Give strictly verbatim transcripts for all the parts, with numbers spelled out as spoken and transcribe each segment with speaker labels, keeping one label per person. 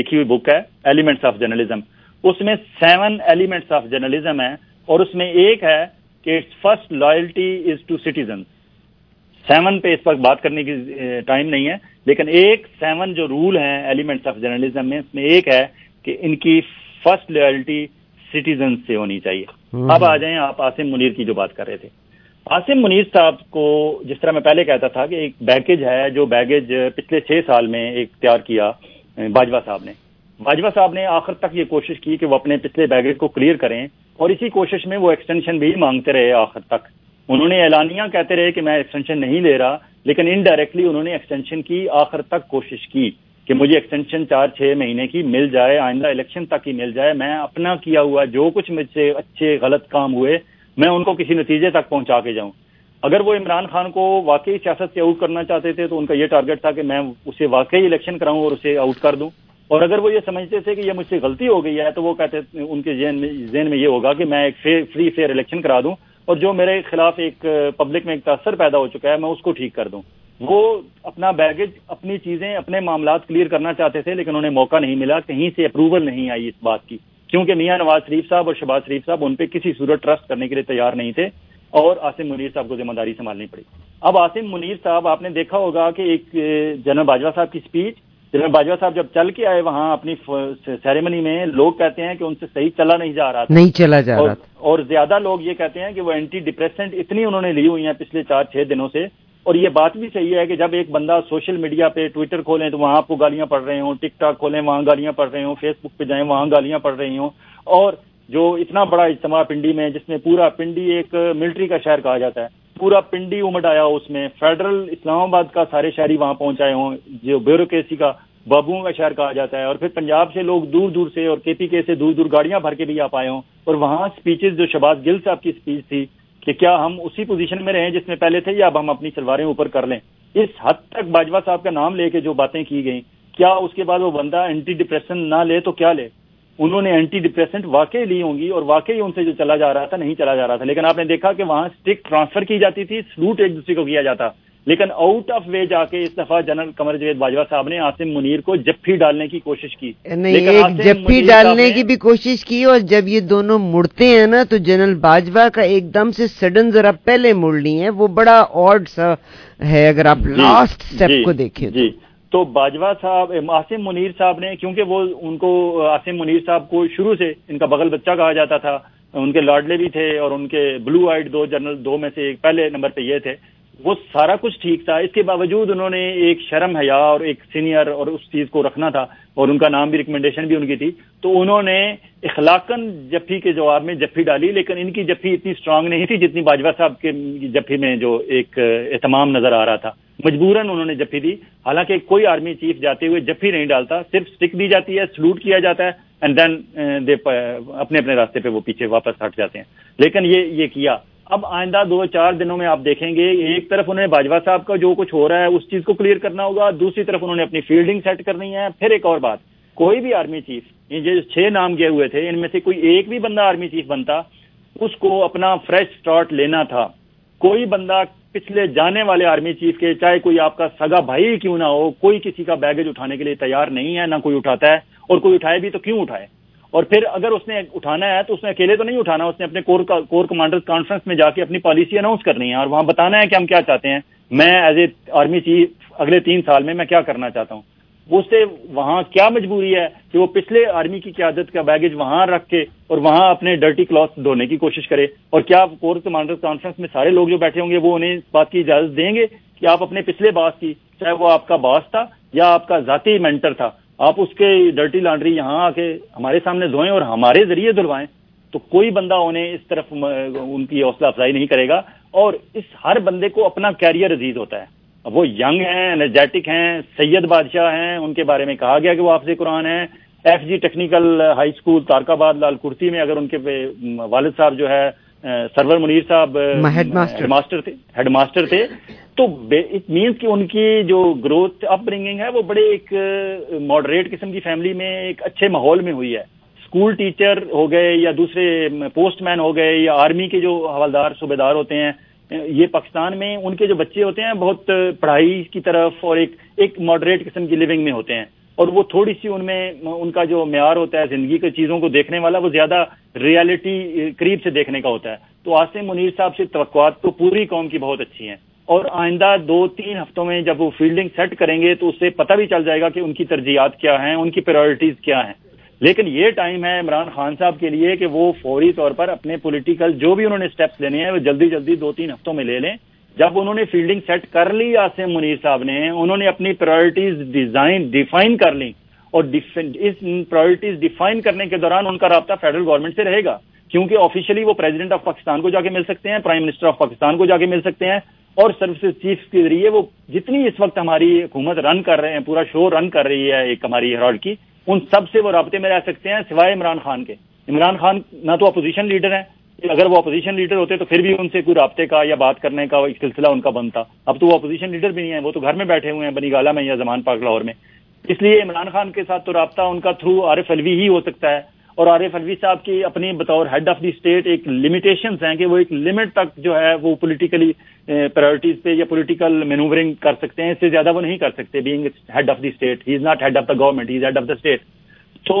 Speaker 1: लिखी हुई बुक है एलिमेंट्स ऑफ जर्नलिज्म, उसमें सेवन एलिमेंट्स ऑफ जर्नलिज्म है और उसमें एक है कि it's first loyalty is to citizen. Seven पे इस पर बात करने की टाइम नहीं है, लेकिन एक सेवन जो रूल हैं एलिमेंट्स ऑफ जर्नलिज्म में, उसमें एक है कि इनकी फर्स्ट लॉयल्टी सिटीजन से होनी चाहिए। अब आ जाएं आप आसिम मुनीर की जो बात कर रहे थे। आसिम मुनीर साहब को जिस तरह मैं पहले कहता था कि एक बैगेज है, जो बैगेज पिछले छह साल में एक तैयार किया बाजवा साहब ने। बाजवा साहब ने आखिर तक ये कोशिश की कि वो अपने पिछले बैगेज को क्लियर करें और इसी कोशिश में वो एक्सटेंशन भी मांगते रहे आखिर तक। उन्होंने ऐलानिया कहते रहे कि मैं एक्सटेंशन नहीं ले रहा, लेकिन इनडायरेक्टली उन्होंने एक्सटेंशन की आखिर तक कोशिश की कि मुझे एक्सटेंशन चार छह महीने की मिल जाए, आइंदा इलेक्शन तक ही मिल जाए, मैं अपना किया हुआ जो कुछ मुझसे अच्छे गलत काम हुए मैं उनको किसी नतीजे तक पहुंचा के जाऊं। अगर वो इमरान खान को वाकई सियासत से आउट करना चाहते थे तो उनका ये टारगेट था कि मैं उसे वाकई इलेक्शन कराऊं और उसे आउट कर दूं, और अगर वो ये समझते थे कि ये मुझसे गलती हो गई है तो वो कहते उनके जेहन में जेहन में ये होगा कि मैं एक फ्री फेयर इलेक्शन करा दूं और जो मेरे खिलाफ एक पब्लिक में एक तासर पैदा हो चुका है मैं उसको ठीक कर दूं। वो अपना बैगेज, अपनी चीजें, अपने मामलात क्लियर करना चाहते थे, लेकिन उन्हें मौका नहीं मिला, कहीं से अप्रूवल नहीं आई इस बात की, क्योंकि मियां नवाज शरीफ साहब और शहबाज शरीफ साहब उन पे किसी सूरत ट्रस्ट करने के लिए तैयार नहीं थे और आसिम मुनीर साहब को जिम्मेदारी संभालनी पड़ी। अब आसिम मुनीर साहब, आपने देखा होगा कि एक जनरल बाजवा साहब की स्पीच, जनरल बाजवा साहब जब चल के आए वहां अपनी सेरेमनी में, लोग कहते हैं कि उनसे सही चला नहीं जा रहा था,
Speaker 2: नहीं चला जा रहा था,
Speaker 1: और ज्यादा लोग ये कहते हैं कि वो एंटी डिप्रेसेंट इतनी उन्होंने ली हुई है पिछले चार छह दिनों से। और ये बात भी सही है कि जब एक बंदा सोशल मीडिया पे ट्विटर खोलें तो वहां आपको गालियां पड़ रही हों, टिक टॉक खोलें वहां गालियां पड़ रही हों, फेसबुक पे जाएं वहां गालियां पड़ रही हों, और जो इतना बड़ा इज्तिमा पिंडी में, जिसमें पूरा पिंडी एक मिलिट्री का शहर कहा जाता है, पूरा पिंडी उमड़ आया, उसमें फेडरल इस्लामाबाद का सारे शहरी वहां पहुंच आए हों, जो ब्यूरोक्रेसी का बाबुओं का शहर कहा जाता है, और फिर पंजाब से लोग दूर दूर से और केपीके से दूर दूर गाड़ियां भर के भी आ पाए हों, और वहां स्पीचेस जो शहबाज गिल साहब की स्पीच थी कि क्या हम उसी पोजीशन में रहें जिसमें पहले थे या अब हम अपनी सलवारें ऊपर कर लें, इस हद तक बाजवा साहब का नाम लेके जो बातें की गई, क्या उसके बाद वो बंदा एंटी डिप्रेशन ना ले तो क्या ले? उन्होंने एंटी डिप्रेसेंट वाकई ली होंगी और वाकई उनसे जो चला जा रहा था नहीं चला जा रहा था, लेकिन आपने देखा कि वहां स्टिक ट्रांसफर की जाती थी, सलूट एक दूसरे को किया जाता, लेकिन आउट ऑफ वे जाके इस दफा जनरल कमर जावेद बाजवा साहब ने आसिम मुनीर को जफ्फी डालने की कोशिश की।
Speaker 2: नहीं, एक जफ्फी डालने की भी कोशिश की, और जब ये दोनों मुड़ते हैं ना तो जनरल बाजवा का एकदम से सडन जरा पहले मुड़ ली है, वो बड़ा ऑड सा है अगर आप लास्ट स्टेप को देखें
Speaker 1: जी। तो बाजवा साहब, आसिम मुनीर साहब ने, क्योंकि वो उनको आसिम मुनीर साहब को शुरू से इनका बगल बच्चा कहा जाता था, उनके लाडले भी थे और उनके ब्लू आइड दो जनरल, दो में से एक पहले नंबर पे ये थे, वो सारा कुछ ठीक था, इसके बावजूद उन्होंने एक शर्म हया और एक सीनियर और उस चीज को रखना था, और उनका नाम भी, रिकमेंडेशन भी उनकी थी, तो उन्होंने इखलाकन जफ्फी के जवाब में जफ्फी डाली, लेकिन इनकी जफ्फी इतनी स्ट्रांग नहीं थी जितनी बाजवा साहब के जफ्फी में जो एक एहतमाम नजर आ रहा था। मजबूरन उन्होंने जफ्फी दी, हालांकि कोई आर्मी चीफ जाते हुए जफ्फी नहीं डालता, सिर्फ स्टिक दी जाती है, सलूट किया जाता है, एंड देन दे अपने अपने रास्ते पे वो पीछे वापस हट जाते हैं, लेकिन ये ये किया। अब आइंदा दो चार दिनों में आप देखेंगे, एक तरफ उन्हें बाजवा साहब का जो कुछ हो रहा है उस चीज को क्लियर करना होगा, दूसरी तरफ उन्होंने अपनी फील्डिंग सेट करनी है। फिर एक और बात, कोई भी आर्मी चीफ, ये जो छह नाम गए हुए थे, इनमें से कोई एक भी बंदा आर्मी चीफ बनता, उसको अपना फ्रेश स्टार्ट लेना था। कोई बंदा पिछले जाने वाले आर्मी चीफ के, चाहे कोई आपका सगा भाई क्यों ना हो, कोई किसी का बैगेज उठाने के लिए तैयार नहीं है, ना कोई उठाता है, और कोई उठाए भी तो क्यों उठाए? और फिर अगर उसने उठाना है तो उसने अकेले तो नहीं उठाना, उसने अपने कोर का कोर कमांडर्स कॉन्फ्रेंस में जाके अपनी पॉलिसी अनाउंस करनी है और वहां बताना है कि हम क्या चाहते हैं, मैं एज ए आर्मी चीफ अगले तीन साल में मैं क्या करना चाहता हूं। उससे वहां क्या मजबूरी है कि वो पिछले आर्मी की क़यादत का बैगेज वहां रख के और वहां अपने डर्टी क्लॉथ धोने की कोशिश करे? और क्या कोर कमांडर्स कॉन्फ्रेंस में सारे लोग जो बैठे होंगे वो उन्हें इस बात की इजाजत देंगे कि आप अपने पिछले बॉस की, चाहे वो आपका बॉस था या आपका जाती मेंटर था, आप उसके डर्टी लॉन्ड्री यहां आके हमारे सामने धोएं और हमारे जरिए धुलवाएं? तो कोई बंदा उन्हें इस तरफ उनकी हौसला अफजाई नहीं करेगा। और इस हर बंदे को अपना कैरियर अजीज होता है। अब वो यंग हैं, एनर्जेटिक हैं, सैयद बादशाह हैं, उनके बारे में कहा गया कि वो हाफिज कुरान हैं। F G technical high school Tarakabad लाल कुर्सी में अगर उनके वालिद साहब जो है सरवर मुनीर साहब हेडमास्टर थे हेडमास्टर थे तो इट मीन्स कि उनकी जो ग्रोथ अपब्रिंगिंग है वो बड़े एक मॉडरेट किस्म की फैमिली में एक अच्छे माहौल में हुई है। स्कूल टीचर हो गए या दूसरे पोस्टमैन हो गए या आर्मी के जो हवलदार सूबेदार होते हैं, ये पाकिस्तान में उनके जो बच्चे होते हैं बहुत पढ़ाई की तरफ और एक एक मॉडरेट किस्म की लिविंग में होते हैं। اور وہ تھوڑی سی ان میں ان کا جو معیار ہوتا ہے زندگی کی چیزوں کو دیکھنے والا وہ زیادہ ریالٹی قریب سے دیکھنے کا ہوتا ہے. تو عاصم منیر صاحب سے توقعات تو پوری قوم کی بہت اچھی ہیں, اور آئندہ دو تین ہفتوں میں جب وہ فیلڈنگ سیٹ کریں گے تو اس سے پتہ بھی چل جائے گا کہ ان کی ترجیحات کیا ہیں, ان کی پرائرٹیز کیا ہیں. لیکن یہ ٹائم ہے عمران خان صاحب کے لیے کہ وہ فوری طور پر اپنے پولیٹیکل جو بھی انہوں نے سٹیپس لینے ہیں وہ جلدی جلدی دو تین ہفتوں میں لے لیں. جب انہوں نے فیلڈنگ سیٹ کر لی عاصم منیر صاحب نے, انہوں نے اپنی پرائرٹیز ڈیزائن ڈیفائن کر لی, اور اس پرائرٹیز ڈیفائن کرنے کے دوران ان کا رابطہ فیڈرل گورنمنٹ سے رہے گا, کیونکہ آفیشلی وہ پریزیڈنٹ آف پاکستان کو جا کے مل سکتے ہیں, پرائم منسٹر آف پاکستان کو جا کے مل سکتے ہیں, اور سروسز چیف کے ذریعے وہ جتنی اس وقت ہماری حکومت رن کر رہے ہیں, پورا شو رن کر رہی ہے ایک ہماری ہیراڈ کی, ان سب سے وہ رابطے میں رہ سکتے ہیں سوائے عمران خان کے. عمران خان نہ تو اپوزیشن لیڈر ہیں, اگر وہ اپوزیشن لیڈر ہوتے تو پھر بھی ان سے کوئی رابطے کا یا بات کرنے کا ایک سلسلہ ان کا بنتا. اب تو وہ اپوزیشن لیڈر بھی نہیں ہے, وہ تو گھر میں بیٹھے ہوئے ہیں بنی گالہ میں یا زمان پاک لاہور میں. اس لیے عمران خان کے ساتھ تو رابطہ ان کا تھرو عارف علوی ہی ہو سکتا ہے, اور عارف علوی صاحب کی اپنی بطور ہیڈ آف دی اسٹیٹ ایک لمیٹیشنز ہیں کہ وہ ایک لمٹ تک جو ہے وہ پولیٹیکلی پرائرٹیز پہ یا پولیٹیکل مینوورنگ کر سکتے ہیں, اس سے زیادہ وہ نہیں کر سکتے. Being head of the state, he is not head of the government, he is head of the state. تو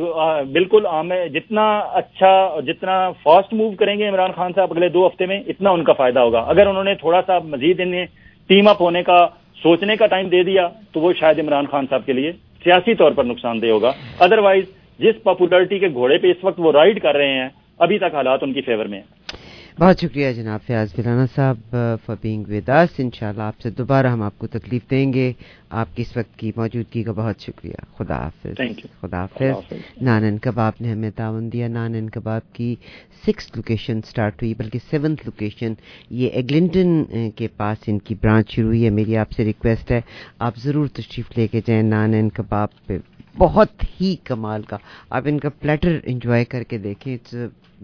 Speaker 1: بالکل جتنا اچھا جتنا فاسٹ موو کریں گے عمران خان صاحب اگلے دو ہفتے میں, اتنا ان کا فائدہ ہوگا. اگر انہوں نے تھوڑا سا مزید انہیں ٹیم اپ ہونے کا سوچنے کا ٹائم دے دیا تو وہ شاید عمران خان صاحب کے لیے سیاسی طور پر نقصان دہ ہوگا. ادروائز جس پاپولرٹی کے گھوڑے پہ اس وقت وہ رائڈ کر رہے ہیں, ابھی تک حالات ان کی فیور میں ہیں.
Speaker 2: بہت شکریہ جناب فیاض بلانا صاحب فار بینگ ود اس. انشاءاللہ آپ سے دوبارہ ہم آپ کو تکلیف دیں گے. آپ کی اس وقت کی موجودگی کا بہت شکریہ. خدا حافظ. خدا حافظ. نانن کباب نے ہمیں تعاون دیا. نانن کباب کی سکس لوکیشن سٹارٹ ہوئی, بلکہ سیونتھ لوکیشن یہ ایگلنٹن کے پاس ان کی برانچ شروع ہوئی ہے. میری آپ سے ریکویسٹ ہے آپ ضرور تشریف لے کے جائیں نانن کباب پہ. بہت ہی کمال کا آپ ان کا پلیٹر انجوائے کر کے دیکھیں. اٹس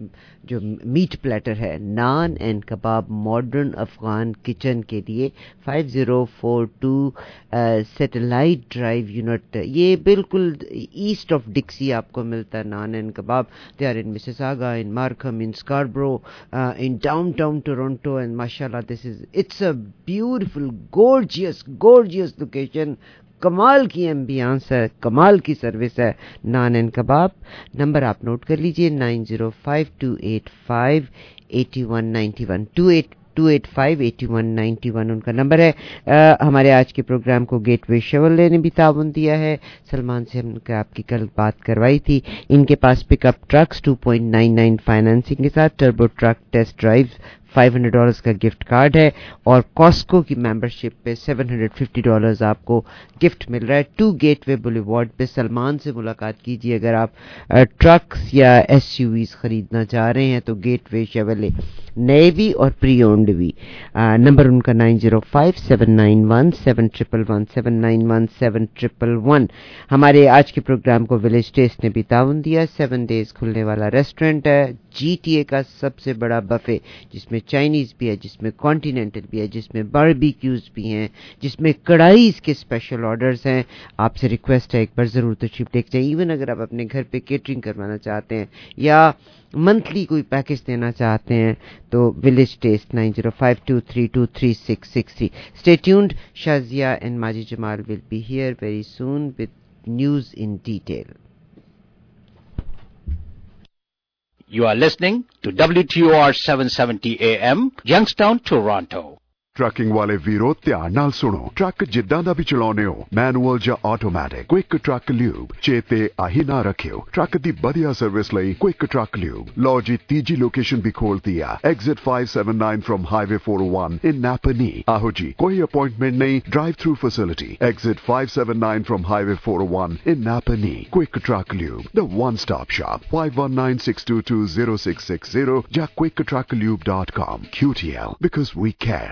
Speaker 2: جو میٹ پلیٹر ہے, naan and kebab modern Afghan kitchen کے لیے five zero four two satellite drive unit, یہ بالکل ایسٹ آف ڈکسی آپ کو ملتا ہے naan and kebab. They are in Mississauga, in Markham, in Scarborough, in downtown Toronto and, اینڈ ماشاء اللہ this is it's a beautiful gorgeous gorgeous location. کمال کی ایمبیانس ہے, کمال کی سروس ہے نان اینڈ کباب. نمبر آپ نوٹ کر لیجئے nine zero five two eight five eighty one ninety one two eight two eight five eighty one ninety one ان کا نمبر ہے. آ, ہمارے آج کے پروگرام کو گیٹ وے شیورلے نے بھی تعاون دیا ہے. سلمان سے ہم نے آپ کی کل بات کروائی تھی. ان کے پاس pick up trucks two point nine nine financing کے ساتھ turbo truck test drive five hundred dollars کا گفٹ کارڈ ہے, اور کاسکو کی ممبرشپ پہ سیون ہنڈریڈ ففٹی ڈالرز آپ کو گفٹ مل رہا ہے. ٹو گیٹ وے بولیوارڈ پہ سلمان سے ملاقات کیجیے اگر آپ ٹرکس یا ایس یو ویز خریدنا چاہ رہے ہیں تو گیٹ وے شیورلے نئے بھی اور پری اونڈ بھی. نمبر ان کا nine zero five seven nine one seven triple one seven nine one seven triple one. ہمارے آج کے پروگرام کو ولیج ٹیسٹ نے بھی تعاون دیا. سیون ڈیز کھلنے والا ریسٹورینٹ ہے, جی ٹی اے کا سب سے بڑا بفے, جس میں چائنیز بھی ہے, جس میں کانٹیننٹل بھی ہے, جس میں باربیکیوز بھی ہیں, جس میں کڑھائیز کے اسپیشل آرڈرز ہیں. آپ سے ریکویسٹ ہے ایک بار ضرور تشریف لے کے جائیں. ایون اگر آپ اپنے گھر پہ کیٹرنگ کروانا چاہتے ہیں یا منتھلی کوئی پیکج دینا چاہتے ہیں تو village taste nine zero five two three two three six six three. Stay tuned. Shazia and Majid Jamal will be here very soon with news in detail.
Speaker 3: You are listening to W T O R seven seventy A M, Youngstown, Toronto.
Speaker 4: Trucking ਵਾਲੇ ਵੀਰੋ ਧਿਆਨ ਨਾਲ ਸੁਣੋ. Truck ਜਿੱਦਾਂ ਦਾ ਵੀ ਚਲਾਉਂਦੇ ਹੋ, manual ਜਾਂ automatic, quick truck lube ਚੇਤੇ ਆਹੀ ਨਾ ਰੱਖਿਓ. ਟਰੱਕ ਦੀ ਵਧੀਆ ਸਰਵਿਸ ਲਈ ਕੁਇਕ ਟਰੱਕ ਲਿਊਬ. ਲਓ ਜੀ ਤੀਜੀ ਲੋਕੇਸ਼ਨ ਵੀ ਖੋਲਤੀ ਆ, exit five seventy-nine from highway four oh one in Napanee. ਆਹੋ ਜੀ, ਕੋਈ ਅਪਾਇੰਟਮੈਂਟ ਨਹੀਂ, drive through facility. Exit five seventy-nine from highway four oh one in Napanee. Quick Truck Lube, the one-stop shop. five one nine, six two two, zero six six zero ਜਾਂ quick truck lube dot com. Q T L, because we care.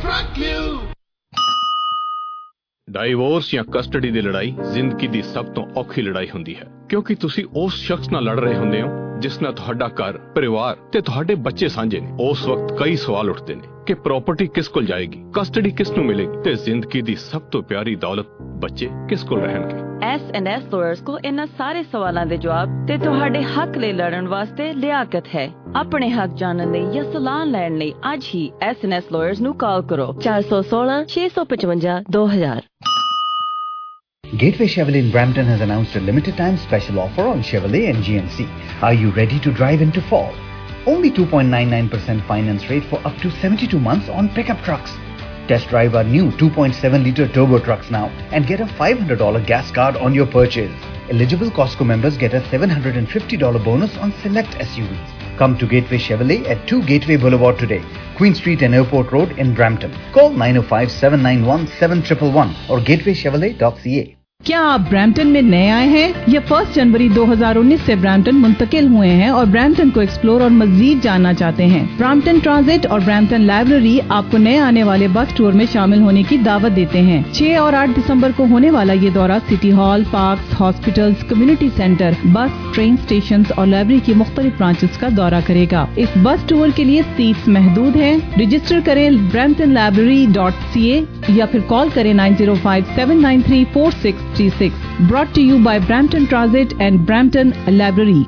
Speaker 5: Divorce ਜਾਂ custody ਦੀ ਲੜਾਈ ਜ਼ਿੰਦਗੀ ਦੀ ਸਭ ਤੋਂ ਔਖੀ ਲੜਾਈ ਹੁੰਦੀ ਹੈ, ਕਿਉਂਕਿ ਤੁਸੀਂ ਉਸ ਸ਼ਖਸ ਨਾਲ ਲੜ ਰਹੇ ਹੁੰਦੇ ਹੋ ਜਿਸ ਨਾਲ ਤੁਹਾਡਾ ਘਰ, ਪਰਿਵਾਰ ਤੇ ਤੁਹਾਡੇ ਬੱਚੇ ਸਾਂਝੇ ਨੇ. ਉਸ ਵਕਤ ਕਈ ਸਵਾਲ ਉੱਠਦੇ ਨੇ ਕਿ ਪ੍ਰਾਪਰਟੀ ਕਿਸ ਕੋਲ ਜਾਏਗੀ, ਕਸਟਡੀ ਕਿਸ ਨੂੰ ਮਿਲੇਗੀ ਤੇ ਜ਼ਿੰਦਗੀ ਦੀ ਸਭ ਤੋਂ ਪਿਆਰੀ ਦੌਲਤ ਬੱਚੇ ਕਿਸ ਕੋਲ ਰਹਿਣਗੇ.
Speaker 6: ਐਸ ਐਂਡ ਐਸ ਲਾਇਰਸ ਕੋ ਇਹਨਾਂ ਸਾਰੇ ਸਵਾਲਾਂ ਦੇ ਜਵਾਬ ਤੇ ਤੁਹਾਡੇ ਹੱਕ ਲਈ ਲੜਨ ਵਾਸਤੇ ਲਿਆਕਤ ਹੈ. ਆਪਣੇ ਹੱਕ ਜਾਣਨ ਲਈ ਜਾਂ ਸਲਾਹ ਲੈਣ ਲਈ ਅੱਜ ਹੀ ਐਸ ਐਂਡ ਐਸ ਲਾਇਰਸ ਨੂੰ ਕਾਲ ਕਰੋ ਚਾਰ ਸੌ ਸੋਲਾਂ ਛੇ ਸੌ ਪਚਵੰਜਾ ਦੋ ਹਜ਼ਾਰ.
Speaker 7: Gateway Chevrolet in Brampton has announced a limited time special offer on Chevrolet and G M C. Are you ready to drive into fall? Only two point nine nine percent finance rate for up to seventy-two months on pickup trucks. Test drive our new two point seven liter turbo trucks now and get a five hundred dollars gas card on your purchase. Eligible Costco members get a seven hundred fifty dollars bonus on select S U Vs. Come to Gateway Chevrolet at two Gateway Boulevard today, Queen Street and Airport Road in Brampton. Call nine oh five, seven nine one, seven one one one or gateway chevrolet dot c a.
Speaker 8: क्या आप Brampton में नए आए हैं या first जनवरी दो हज़ार उन्नीस से ब्रैम्पटन मुंतकिल हुए हैं और ब्रैम्पटन को एक्सप्लोर और मजीद जानना चाहते हैं? ब्रैम्पटन ट्रांजिट और ब्रैम्पटन लाइब्रेरी आपको नए आने वाले बस टूर में शामिल होने की दावत देते हैं। छह और आठ दिसंबर को होने वाला ये दौरा city hall, parks, hospitals, community centre, bus, train station और लाइब्रेरी की मुख्तलिफ ब्रांचेस का दौरा करेगा। इस बस टूर के लिए सीट्स महदूद है। रजिस्टर करें Brampton library dot C A या फिर कॉल करें nine zero five, seven nine three, four six three six. Brought to you by Brampton Transit and Brampton Library.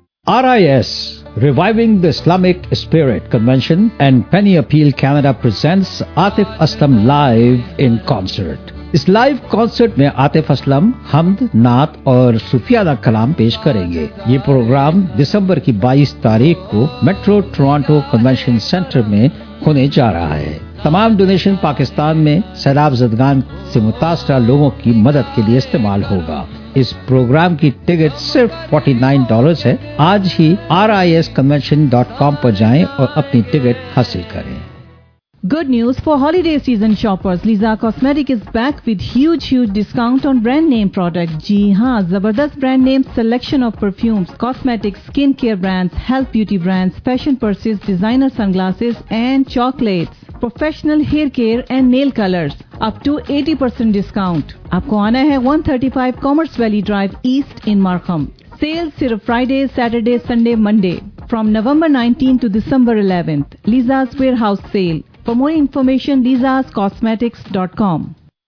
Speaker 3: R I S, Reviving the Islamic Spirit Convention and Penny Appeal Canada presents Atif Aslam live in concert. इस live concert में आतिफ असलम हमद, नात और सूफियाना कलाम पेश करेंगे। ये programme दिसंबर की बाईस तारीख को मेट्रो टोरंटो कन्वेंशन सेंटर में होने जा रहा है। तमाम डोनेशन पाकिस्तान में सैलाब ज़दगान से मुतासरा लोगों की मदद के लिए इस्तेमाल होगा। इस प्रोग्राम की टिकट सिर्फ उनचास डॉलर्स है। आज ही R I S convention dot com पर जाएं और अपनी टिकट हासिल करें।
Speaker 8: Good news for holiday season shoppers. Liza Cosmetic is back with huge, huge discount on brand name products. जी हाँ, जबरदस्त brand name selection of perfumes, cosmetics, skin care brands, health beauty brands, fashion purses, designer sunglasses and chocolates, professional hair care and nail colors. Up to eighty percent discount. आपको आना है one thirty-five Commerce Valley Drive East in Markham. Sale सिर्फ Friday, Saturday, Sunday, Monday. From November nineteenth to December eleventh. Liza's Warehouse Sale. For more information, lizas cosmetics dot com.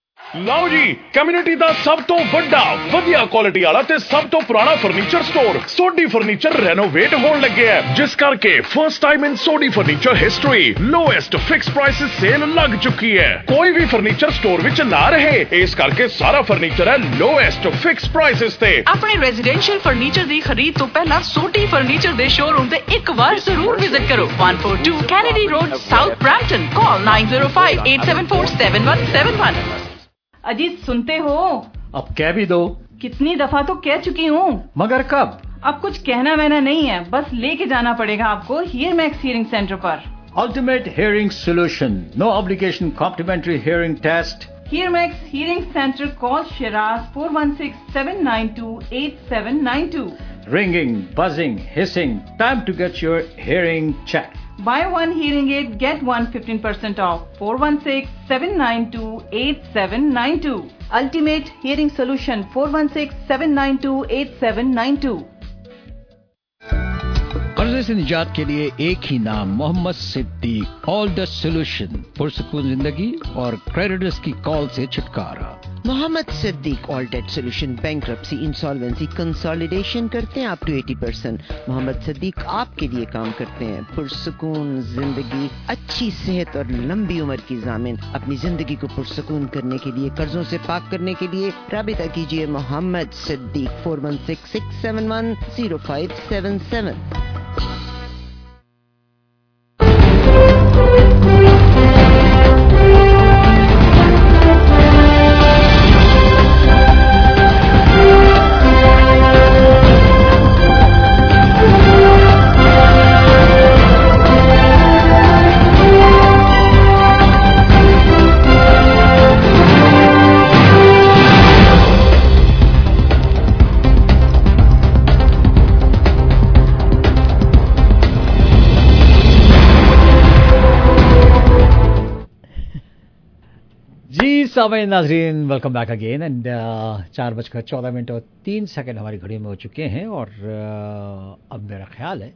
Speaker 9: ਲਓ ਜੀ, community ਦਾ ਸਭ ਤੋਂ ਵੱਡਾ ਵਧੀਆ ਕੁਆਲਿਟੀ ਵਾਲਾ ਤੇ ਸਭ ਤੋਂ ਪੁਰਾਣਾ furniture store Sodhi furniture renovate ਹੋਣ ਲੱਗਿਆ ਹੈ, ਜਿਸ ਕਰਕੇ first time in Sodhi furniture history lowest fix prices sale ਲੱਗ ਚੁੱਕੀ ਹੈ। ਕੋਈ ਵੀ ਫਰਨੀਚਰ ਸਟੋਰ ਵਿੱਚ ਨਾ ਰਹੇ, ਇਸ ਕਰਕੇ ਸਾਰਾ ਫਰਨੀਚਰ ਹੈ ਲੋਐਸਟ ਫਿਕਸ ਪ੍ਰਾਈਸਿਸ ਤੇ।
Speaker 10: ਆਪਣੇ ਰੈਜ਼ੀਡੈਂਸ਼ੀਅਲ ਫਰਨੀਚਰ ਦੀ ਖਰੀਦ ਤੋਂ ਪਹਿਲਾਂ ਸੋਢੀ ਫਰਨੀਚਰ ਦੇ ਸ਼ੋਰੂਮ ਤੇ ਇੱਕ ਵਾਰ ਜ਼ਰੂਰ ਵਿਜ਼ਿਟ ਕਰੋ। one forty-two Kennedy Road, South Brampton. Call nine zero five, eight seven four, seven one seven one.
Speaker 8: Ajit सुनते हो?
Speaker 3: अब कह भी दो।
Speaker 8: कितनी दफा तो कह चुकी हूँ।
Speaker 3: मगर कब?
Speaker 8: अब कुछ कहना वहना नहीं है, बस लेके जाना पड़ेगा आपको हियर मैक्स हियरिंग सेंटर पर।
Speaker 3: Ultimate Hearing Solution, no obligation complimentary hearing test.
Speaker 8: Here Max Hearing Center, call Shiraz four one six, seven nine two, eight seven nine two.
Speaker 3: Ringing, buzzing, hissing, time to get your hearing checked.
Speaker 8: Buy one hearing aid, get one fifteen percent off. four one six, seven nine two, eight seven nine two. Ultimate Hearing Solution, four one six, seven nine two, eight seven nine two.
Speaker 3: कर्जे से निजात के लिए एक ही नाम, Mohammad Siddiq. All the solution, पुरसुकून जिंदगी और क्रेडिटर्स की कॉल से छुटकारा।
Speaker 2: Mohammad Siddiq all debt solution, bankruptcy, insolvency, consolidation करते हैं अप टू अस्सी परसेंट। मोहम्मद सिद्दीक आपके लिए काम करते हैं। पुरसुकून जिंदगी, अच्छी सेहत और लंबी उम्र की जामिन। अपनी जिंदगी को पुरसुकून करने के लिए, कर्जों से पाक करने के लिए राबिता कीजिए Mohammad Siddiq four one six, six seven one, zero five seven seven.
Speaker 3: सामईन नाज़रीन, वेलकम बैक अगेन एंड चार बजकर चौदह मिनट और तीन सेकंड हमारी घड़ी में हो चुके हैं और uh, अब मेरा ख्याल है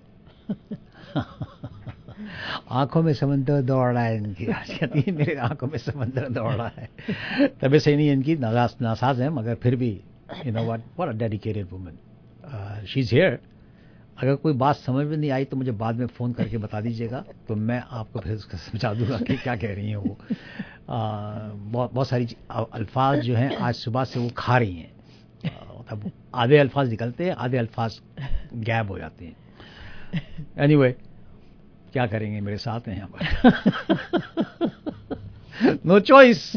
Speaker 3: आंखों में समंदर दौड़ रहा है इनकी। आज कहती है मेरे आंखों में समंदर दौड़ रहा है। तबीयत सही नहीं है इनकी, नासाज नासाज है, मगर फिर भी you know what what a dedicated woman she is here अगर कोई बात समझ में नहीं आई तो मुझे बाद में फ़ोन करके बता दीजिएगा, तो मैं आपको फिर उसका समझा दूंगा कि क्या कह रही हैं वो। बहुत बहुत सारी अल्फाज जो हैं आज सुबह से वो खा रही हैं, मतलब आधे अल्फाज निकलते हैं, आधे अल्फाज गैब हो जाते हैं। एनीवे anyway, क्या करेंगे, मेरे साथ हैं यहाँ पर, no choice.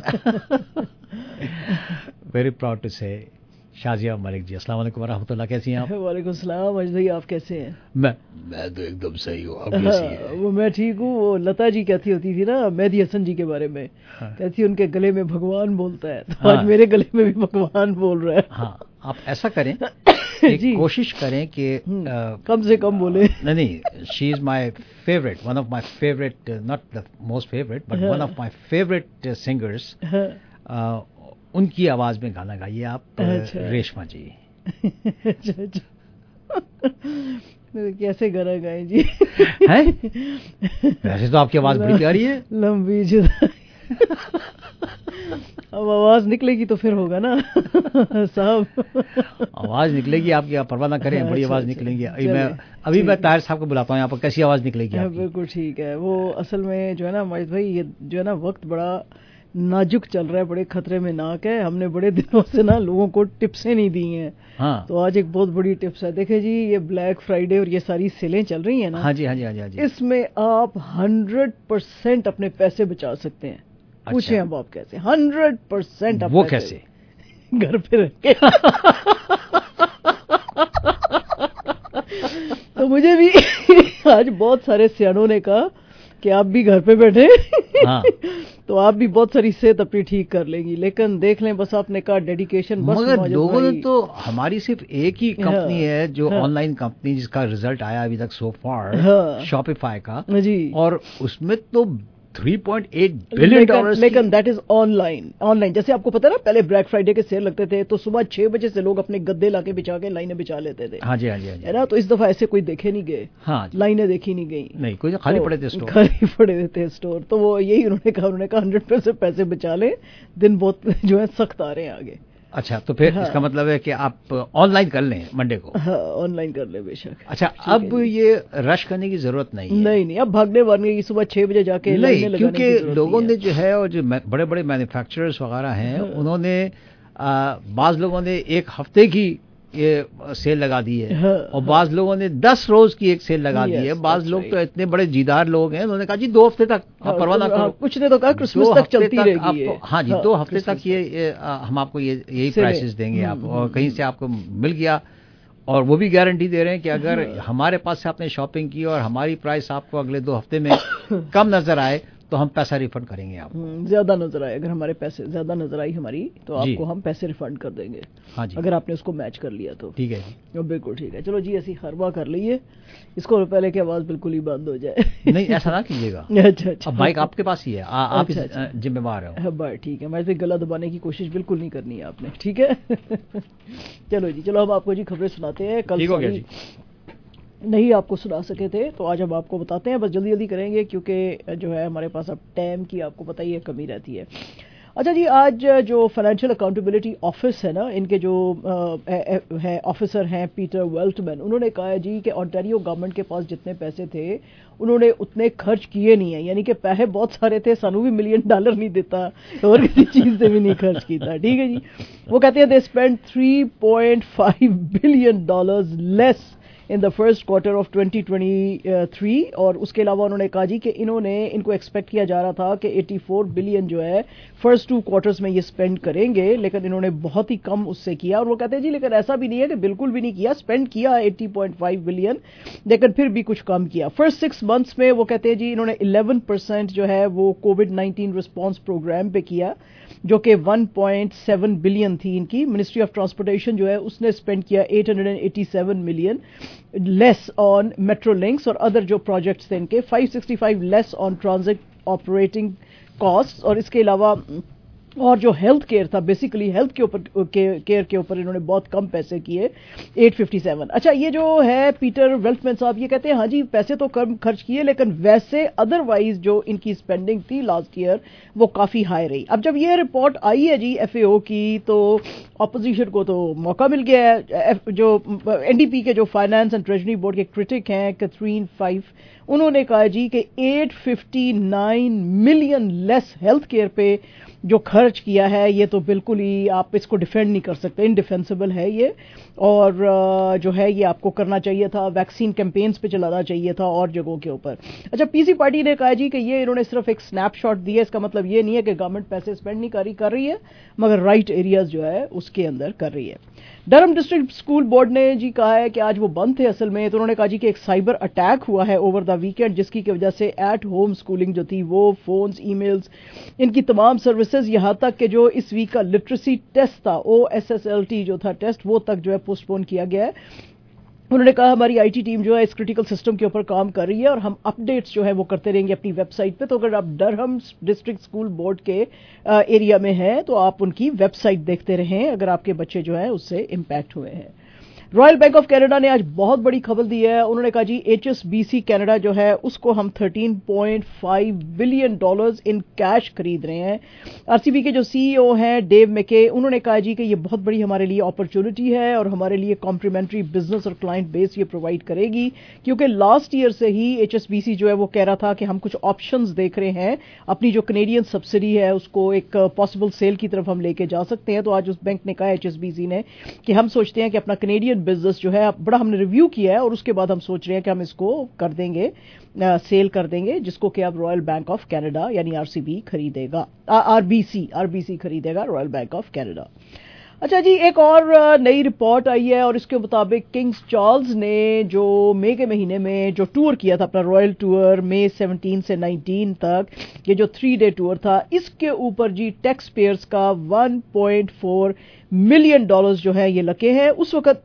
Speaker 3: Very proud to say Shazia Malik ji, अस्सलाम वालेकुम वरहमतुल्लाह, कैसी हैं आप?
Speaker 11: वालेकुम सलाम अजय भाई, आप कैसे हैं?
Speaker 3: मैं मैं तो एकदम सही हूँ, आप कैसी हैं?
Speaker 11: वो मैं ठीक हूँ। वो लता जी कहती होती थी ना मेहदी हसन जी के बारे में, हाँ। कहती उनके गले में भगवान बोलता है, तो हाँ। आज मेरे गले में भी भगवान बोल रहा है।
Speaker 3: हाँ, आप ऐसा करें, एक कोशिश करें कि
Speaker 11: कम से कम बोले।
Speaker 3: नहीं नहीं, she is my favourite, one of my favourite, not the most favourite but one of my favourite singers. उनकी आवाज में गाना गाइए आप। अच्छा। रेशमा जी।
Speaker 11: अच्छा अच्छा, कैसे गाना गाएं जी?
Speaker 3: हैं? वैसे तो आपकी आवाज बड़ी प्यारी है।
Speaker 11: लंबी जुदाई। अब आवाज निकलेगी तो फिर होगा ना साहब।
Speaker 3: आवाज निकलेगी आपकी, आप परवाह ना करें, बड़ी आवाज निकलेगी। अभी मैं अभी मैं ताहिर साहब को बुलाता हूँ यहाँ पर, कैसी आवाज निकलेगी आपकी?
Speaker 11: बिल्कुल ठीक है। वो असल में जो है ना माजिद भाई, ये जो है ना वक्त बड़ा नाजुक चल रहा है, बड़े खतरे में नाक है। हमने बड़े दिनों से ना लोगों को टिप्सें नहीं दी हैं। हाँ। तो आज एक बहुत बड़ी टिप्स है। देखे जी, ये ब्लैक फ्राइडे और ये सारी सेलें चल रही हैं ना।
Speaker 3: हाँ जी हाँ जी हाँ जी, हाँ जी।
Speaker 11: इसमें आप हंड्रेड परसेंट अपने पैसे बचा सकते हैं। अच्छा। पूछे अब आप कैसे? Hundred percent.
Speaker 3: वो कैसे?
Speaker 11: घर पे रह के। तो मुझे भी आज बहुत सारे सियानों ने कहा कि आप भी घर पे बैठे। हाँ। तो आप भी बहुत सारी सेहत अपनी ठीक कर लेंगी, लेकिन देख लें बस आपने कहा डेडिकेशन। बस
Speaker 3: मगर लोगों ने तो, हमारी सिर्फ एक ही कंपनी है जो ऑनलाइन कंपनी जिसका रिजल्ट आया अभी तक सो फार, शॉपिफाई का जी, और उसमें तो three point eight billion dollar.
Speaker 11: लेकिन दैट इज ऑनलाइन। ऑनलाइन जैसे आपको पता है ना, पहले ब्लैक फ्राइडे के सेल लगते थे तो सुबह छह बजे से लोग अपने गद्दे लाके बिछा के लाइनें बिछा लेते थे।
Speaker 3: हाँ जी हाँ जी
Speaker 11: है ना। तो इस दफा ऐसे कोई देखे नहीं गए। हाँ, लाइनें देखी नहीं गई।
Speaker 3: नहीं, कोई खाली तो पड़े थे स्टोर,
Speaker 11: खाली पड़े थे स्टोर। तो वो यही उन्होंने कहा, उन्होंने कहा हंड्रेड परसेंट पैसे बचा ले, दिन बहुत जो है सख्त आ रहे हैं आगे।
Speaker 3: अच्छा, तो फिर हाँ। इसका मतलब है कि आप ऑनलाइन कर लें मंडे को।
Speaker 11: हाँ, ऑनलाइन कर लें बेशक।
Speaker 3: अच्छा, अब ये रश करने की जरूरत नहीं है।
Speaker 11: नहीं नहीं, अब भागने वागने की सुबह छह बजे जाके
Speaker 3: नहीं, क्योंकि लोगों ने जो है, और जो बड़े बड़े मैन्युफैक्चरर्स वगैरह हैं, हाँ। उन्होंने बाज लोगों ने एक हफ्ते की ये सेल लगा दी है, हाँ, और बाज लोगों ने दस रोज की एक सेल लगा दी है। बाज लोग तो इतने बड़े जीदार लोग हैं, उन्होंने कहा जी दो हफ्ते तक आप परवाह ना करो।
Speaker 11: कुछ ने तो कहा क्रिसमस तक चलती रहेगी।
Speaker 3: हाँ जी, दो हफ्ते तक ये हम आपको ये यही प्राइसेस देंगे आप, और कहीं से आपको मिल गया, और वो भी गारंटी दे रहे हैं कि अगर हमारे पास से आपने शॉपिंग की और हमारी प्राइस आपको अगले दो हफ्ते में कम नजर आए तो हम पैसा रिफंड करेंगे आपको।
Speaker 11: ज्यादा नजर आए, अगर हमारे पैसे ज्यादा नजर आई हमारी, तो आपको हम पैसे रिफंड कर देंगे। हाँ जी, अगर आपने उसको मैच कर लिया तो।
Speaker 3: ठीक है जी,
Speaker 11: बिल्कुल ठीक है। चलो जी, ऐसी हरवा कर लीजिए इसको, पहले की आवाज बिल्कुल ही बंद हो जाए।
Speaker 3: नहीं, ऐसा ना कीजिएगा।
Speaker 11: अच्छा अच्छा,
Speaker 3: अब माइक आपके पास ही है, आ, आप अच्छा, जिम्मेवार हो।
Speaker 11: बस ठीक है, मैं भी गला दबाने की कोशिश बिल्कुल नहीं करनी है आपने। ठीक है। चलो जी, चलो हम आपको जी खबरें सुनाते हैं। कल
Speaker 3: ठीक हो गया जी,
Speaker 11: नहीं आपको सुना सके थे तो आज हम आपको बताते हैं। बस जल्दी जल्दी करेंगे क्योंकि जो है हमारे पास अब टाइम की आपको पता ही है कमी रहती है। अच्छा जी, आज जो फाइनेंशियल अकाउंटेबिलिटी ऑफिस है ना, इनके जो है ऑफिसर हैं पीटर वेल्टमैन, उन्होंने कहा है जी कि ओंटारियो गवर्नमेंट के पास जितने पैसे थे उन्होंने उतने खर्च किए नहीं है। यानी कि पैसे बहुत सारे थे, सानू भी मिलियन डॉलर नहीं देता और किसी चीज से भी नहीं खर्च किया। ठीक है जी। वो कहते हैं they spend three point five billion dollars less in the first quarter of twenty twenty three. और उसके अलावा उन्होंने कहा जी कि इन्होंने इनको एक्सपेक्ट किया जा रहा था कि चौरासी बिलियन जो है फर्स्ट टू क्वार्टर्स में ये स्पेंड करेंगे, लेकिन इन्होंने बहुत ही कम उससे किया। और वो कहते हैं जी लेकिन ऐसा भी नहीं है कि बिल्कुल भी नहीं किया, स्पेंड किया अस्सी पॉइंट पाँच बिलियन, लेकिन फिर भी कुछ कम किया। फर्स्ट सिक्स मंथ्स में वो कहते हैं जी इन्होंने इलेवन परसेंट जो है वो कोविड नाइन्टीन रिस्पॉन्स प्रोग्राम पे किया, जो कि वन पॉइंट सेवन बिलियन थी इनकी। मिनिस्ट्री ऑफ ट्रांसपोर्टेशन जो है उसने स्पेंड किया आठ सौ सत्तासी million less on metro links और अदर जो प्रोजेक्ट्स थे इनके, पाँच सौ पैंसठ less on transit operating cost. और इसके अलावा और जो हेल्थ केयर था, बेसिकली हेल्थ के ऊपर केयर के ऊपर इन्होंने बहुत कम पैसे किए, आठ सौ सत्तावन। अच्छा, ये जो है पीटर वेल्टमैन साहब ये कहते हैं हाँ जी पैसे तो कम खर्च किए, लेकिन वैसे अदरवाइज जो इनकी स्पेंडिंग थी लास्ट ईयर वो काफी हाई रही। अब जब ये रिपोर्ट आई है जी एफएओ की, तो ऑपोजिशन को तो मौका मिल गया है। जो एनडीपी के जो फाइनेंस एंड ट्रेजरी बोर्ड के क्रिटिक हैं कैथरीन फाइफ, उन्होंने कहा जी कि आठ सौ उनसठ मिलियन लेस हेल्थ केयर पे जो खर्च किया है ये तो बिल्कुल ही आप इसको डिफेंड नहीं कर सकते, इनडिफेंसिबल है ये। और जो है ये आपको करना चाहिए था, वैक्सीन कैंपेन्स पे चलाना चाहिए था और जगहों के ऊपर। अच्छा, पीसी पार्टी ने कहा जी कि ये इन्होंने सिर्फ एक स्नैपशॉट दिया, इसका मतलब ये नहीं है कि गवर्नमेंट पैसे स्पेंड नहीं कर रही कर रही है मगर राइट एरियाज जो है उसके अंदर कर रही है। डरहम डिस्ट्रिक्ट स्कूल बोर्ड ने जी कहा है कि आज वो बंद थे असल में, तो उन्होंने कहा जी कि एक साइबर अटैक हुआ है ओवर द वीकेंड, जिसकी की वजह से एट होम स्कूलिंग जो थी वो फोन्स, ईमेल्स, इनकी तमाम सर्विसेज, यहां तक कि जो इस वीक का लिटरेसी टेस्ट था O S S L T जो था टेस्ट, वो तक जो है पोस्टपोन किया गया है। उन्होंने कहा हमारी आईटी टीम जो है इस क्रिटिकल सिस्टम के ऊपर काम कर रही है और हम अपडेट्स जो है वो करते रहेंगे अपनी वेबसाइट पे। तो अगर आप डरहम डिस्ट्रिक्ट स्कूल बोर्ड के एरिया में हैं तो आप उनकी वेबसाइट देखते रहें अगर आपके बच्चे जो है उससे इम्पैक्ट हुए हैं। रॉयल बैंक ऑफ कनाडा ने आज बहुत बड़ी खबर दी है। उन्होंने कहा जी एचएसबीसी कनाडा जो है उसको हम तेरह पॉइंट पाँच बिलियन डॉलर्स इन कैश खरीद रहे हैं। आरसीबी के जो सीईओ हैं डेव मैके, उन्होंने कहा जी कि ये बहुत बड़ी हमारे लिए अपॉर्चुनिटी है और हमारे लिए कॉम्प्लीमेंट्री बिजनेस और क्लाइंट बेस ये प्रोवाइड करेगी, क्योंकि लास्ट ईयर से ही एचएसबीसी जो है वो कह रहा था कि हम कुछ ऑप्शंस देख रहे हैं, अपनी जो कनेडियन सब्सिडी है उसको एक पॉसिबल सेल की तरफ हम लेके जा सकते हैं। तो आज उस बैंक ने कहा एचएसबीसी ने कि हम सोचते हैं कि अपना कनेडियन बिजनेस जो है बड़ा हमने रिव्यू किया है और उसके बाद हम सोच रहे हैं कि हम इसको कर देंगे, आ, सेल कर देंगे, जिसको कि अब रॉयल बैंक ऑफ कनाडा यानी आरसीबी खरीदेगा, आरबीसी आरबीसी खरीदेगा रॉयल बैंक ऑफ कनाडा। अच्छा जी, एक और नई रिपोर्ट आई है और इसके मुताबिक किंग्स चार्ल्स ने जो मई के महीने में जो टूर किया था अपना रॉयल टूर मई सत्रह से उन्नीस तक, ये जो थ्री डे टूर था, इसके ऊपर जी टैक्स पेयर्स का एक पॉइंट चार मिलियन डॉलर्स जो है ये लगे हैं। उस वक्त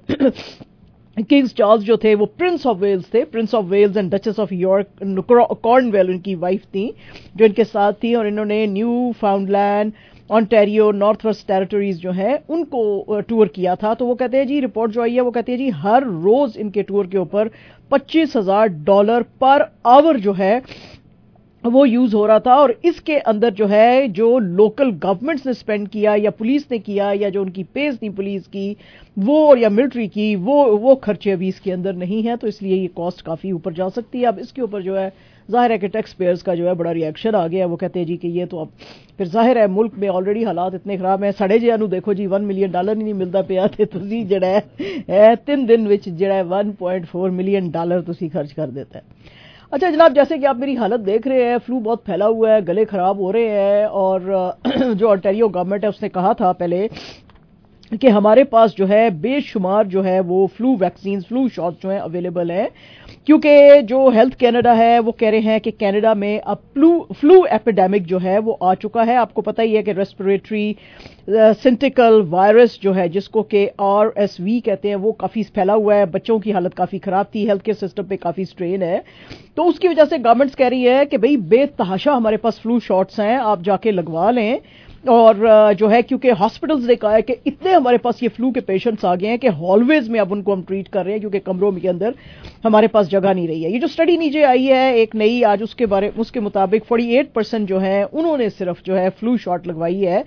Speaker 11: किंग्स चार्ल्स जो थे वो प्रिंस ऑफ वेल्स थे, prince of Wales and duchess of York Cornwall उनकी वाइफ थी जो इनके साथ थी, और इन्होंने Newfoundland, Ontario, Northwest Territories जो है उनको टूर किया था। तो वो कहते हैं जी, रिपोर्ट जो आई है वो कहते हैं जी हर रोज इनके टूर के ऊपर पच्चीस हजार डॉलर पर आवर जो है वो यूज हो रहा था, और इसके अंदर जो है जो लोकल गवर्नमेंट्स ने स्पेंड किया या पुलिस ने किया या जो उनकी पेज थी पुलिस की वो या मिलिट्री की, वो वो खर्चे अभी इसके अंदर नहीं है, तो इसलिए ये कॉस्ट काफी ऊपर जा सकती है। अब इसके ऊपर जो है जाहिर है कि टैक्स पेयर्स का जो है बड़ा रिएक्शन आ गया है। वो कहते हैं जी कि ये तो अब फिर जाहिर है मुल्क में ऑलरेडी हालात इतने खराब हैं, साढ़े जियानू देखो जी वन मिलियन डॉलर ही नहीं मिलता पिया थे, तुसी जड़ा है तीन दिन विच जड़ा one point four million dollar तुसी खर्च कर देता है। अच्छा जनाब, जैसे कि आप मेरी हालत देख रहे हैं, फ्लू बहुत फैला हुआ है, गले खराब हो रहे हैं, और जो ऑन्टेरियो गवर्नमेंट है उसने कहा था पहले कि हमारे पास जो है बेशुमार जो है वो फ्लू वैक्सीन, फ्लू शॉट जो है अवेलेबल है, क्योंकि जो हेल्थ कनाडा है वो कह रहे हैं कि कनाडा में अब फ्लू फ्लू एपिडेमिक जो है वो आ चुका है। आपको पता ही है कि रेस्पिरेटरी सिंटिकल वायरस जो है जिसको कि आर एस वी कहते हैं वो काफी फैला हुआ है, बच्चों की हालत काफी खराब थी, हेल्थ केयर सिस्टम पे काफी स्ट्रेन है, तो उसकी वजह से गवर्नमेंट्स कह रही है कि भाई बेतहाशा हमारे पास फ्लू शॉट्स हैं, आप जाके लगवा लें। और जो है क्योंकि हॉस्पिटल्स ने कहा है कि इतने हमारे पास ये फ्लू के पेशेंट्स आ गए हैं कि हॉलवेज में अब उनको हम ट्रीट कर रहे हैं, क्योंकि कमरों के अंदर हमारे पास जगह नहीं रही है। ये जो स्टडी नीचे आई है एक नई आज, उसके बारे उसके मुताबिक अड़तालीस परसेंट जो है उन्होंने सिर्फ जो है फ्लू शॉट लगवाई है,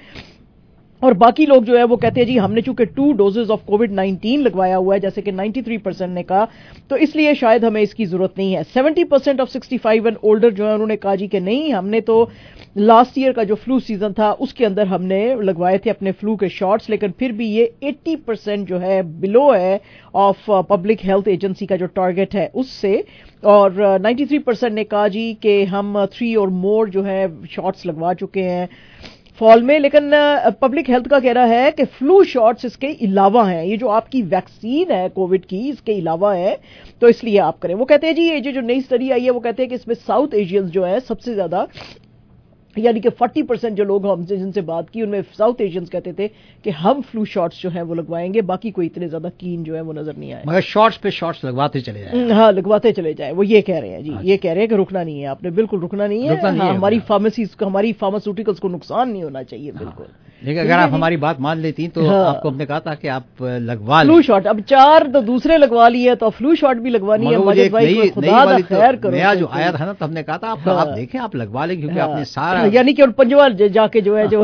Speaker 11: और बाकी लोग जो है वो कहते हैं जी हमने चूंकि two doses of Covid nineteen लगवाया हुआ है जैसे कि तिरानवे परसेंट ने कहा, तो इसलिए शायद हमें इसकी जरूरत नहीं है। सत्तर परसेंट ऑफ पैंसठ एंड ओल्डर जो है उन्होंने कहा जी कि नहीं, हमने तो लास्ट ईयर का जो फ्लू सीजन था उसके अंदर हमने लगवाए थे अपने फ्लू के शॉट्स, लेकिन फिर भी ये अस्सी परसेंट जो है बिलो है ऑफ पब्लिक हेल्थ एजेंसी का जो टारगेट है उससे, और तिरानवे परसेंट ने कहा जी कि हम थ्री और मोर जो है शॉट्स लगवा चुके हैं फॉल में। लेकिन पब्लिक हेल्थ का कहना है कि फ्लू शॉट्स इसके अलावा हैं, ये जो आपकी वैक्सीन है कोविड की इसके अलावा है, तो इसलिए आप करें। वो कहते हैं जी ये जो नई स्टडी आई है वो कहते हैं कि इसमें साउथ एशियंस जो है सबसे ज्यादा यानी कि चालीस परसेंट जो लोग हमसे जिनसे बात की उनमें साउथ एशियंस कहते थे कि हम फ्लू शॉट्स जो हैं वो लगवाएंगे, बाकी कोई इतने ज्यादा कीन जो है वो नजर नहीं आए,
Speaker 3: मगर शॉट्स पे शॉट्स लगवाते चले जाए।
Speaker 11: हाँ, लगवाते चले जाए, वो ये कह रहे हैं जी, ये कह रहे हैं कि रुकना नहीं है, आपने बिल्कुल रुकना नहीं है,
Speaker 3: रुकना नहीं
Speaker 11: हाँ,
Speaker 3: है,
Speaker 11: हमारी फार्मेसीज को, हमारी फार्मास्यूटिकल्स को नुकसान नहीं होना चाहिए, बिल्कुल।
Speaker 3: लेकिन अगर आप हमारी बात मान लेती तो हाँ, आपको हमने कहा था कि आप लगवा
Speaker 11: फ्लू शॉट, अब चार तो दूसरे लगवा लिए तो फ्लू शॉट भी लगवानी है, मजद भाई को खुदा दा खैर करो।
Speaker 3: नया जो आया था ना तो हमने कहा था आप आप देखें, आप लगवा लें, क्योंकि आपने सारा,
Speaker 11: यानी कि पंजवाल जाके जो है जो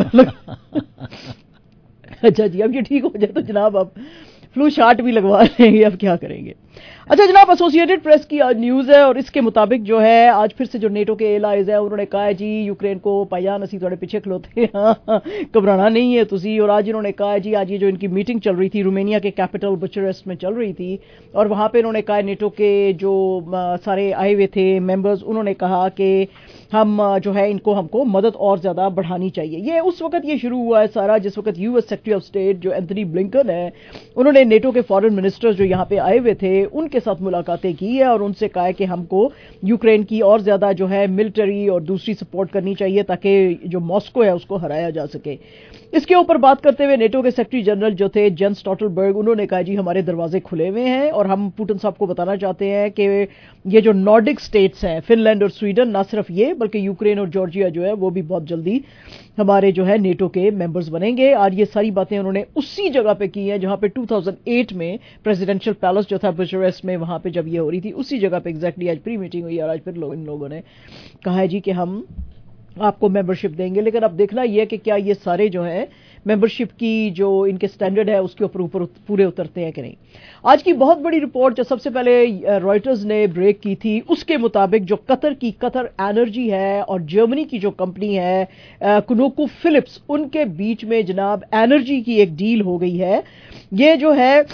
Speaker 11: अच्छा जी, अब ये ठीक हो जाए तो जनाब आप फ्लू शॉट भी लगवा लेंगे, अब क्या करेंगे। अच्छा जनाब, एसोसिएटेड प्रेस की आज न्यूज़ है और इसके मुताबिक जो है आज फिर से जो नेटो के एलाइज है उन्होंने कहा है जी यूक्रेन को भाईजान असी थोड़े पीछे खलोते, हाँ घबराना नहीं है तुसी। और आज इन्होंने कहा है जी, आज ये जो इनकी मीटिंग चल रही थी रोमानिया के कैपिटल बुचारेस्ट में चल रही थी और वहाँ पे इन्होंने कहा नेटो के जो सारे आए हुए थे मेंबर्स, उन्होंने कहा कि हम जो है इनको हमको मदद और ज्यादा बढ़ानी चाहिए। ये उस वक्त ये शुरू हुआ है सारा जिस वक्त यूएस सेक्रेटरी ऑफ स्टेट जो एंथनी ब्लिंकन है उन्होंने नेटो के फॉरेन मिनिस्टर्स जो यहाँ पे आए हुए थे उनके साथ मुलाकातें की है और उनसे कहा है कि हमको यूक्रेन की और ज्यादा जो है मिलिट्री और दूसरी सपोर्ट करनी चाहिए ताकि जो मॉस्को है उसको हराया जा सके। इसके ऊपर बात करते हुए नेटो के सेक्रेटरी जनरल जो थे जेंस स्टॉलटनबर्ग, उन्होंने कहा जी हमारे दरवाजे खुले हुए हैं और हम पुतिन साहब को बताना चाहते हैं कि ये जो नॉर्डिक स्टेट्स हैं फिनलैंड और स्वीडन, ना सिर्फ ये बल्कि यूक्रेन और जॉर्जिया जो है वो भी बहुत जल्दी हमारे जो है नेटो के मेंबर्स बनेंगे। आज ये सारी बातें उन्होंने उसी जगह पे की हैं जहां पे दो हज़ार आठ में प्रेसिडेंशियल पैलेस जो था बुचारेस्ट में, वहां पे जब ये हो रही थी उसी जगह पे एग्जैक्टली आज प्री मीटिंग हुई और आज फिर लोग इन लोगों ने कहा है जी कि हम आपको मेंबरशिप देंगे। लेकिन अब देखना यह है कि क्या ये सारे जो है मेंबरशिप की जो इनके स्टैंडर्ड है उसके ऊपर ऊपर पूरे उतरते हैं कि नहीं। आज की बहुत बड़ी रिपोर्ट जो सबसे पहले रॉयटर्स ने ब्रेक की थी उसके मुताबिक जो कतर की कतर एनर्जी है और जर्मनी की जो कंपनी है कुनोको फिलिप्स, उनके बीच में जनाब एनर्जी की एक डील हो गई है। ये जो है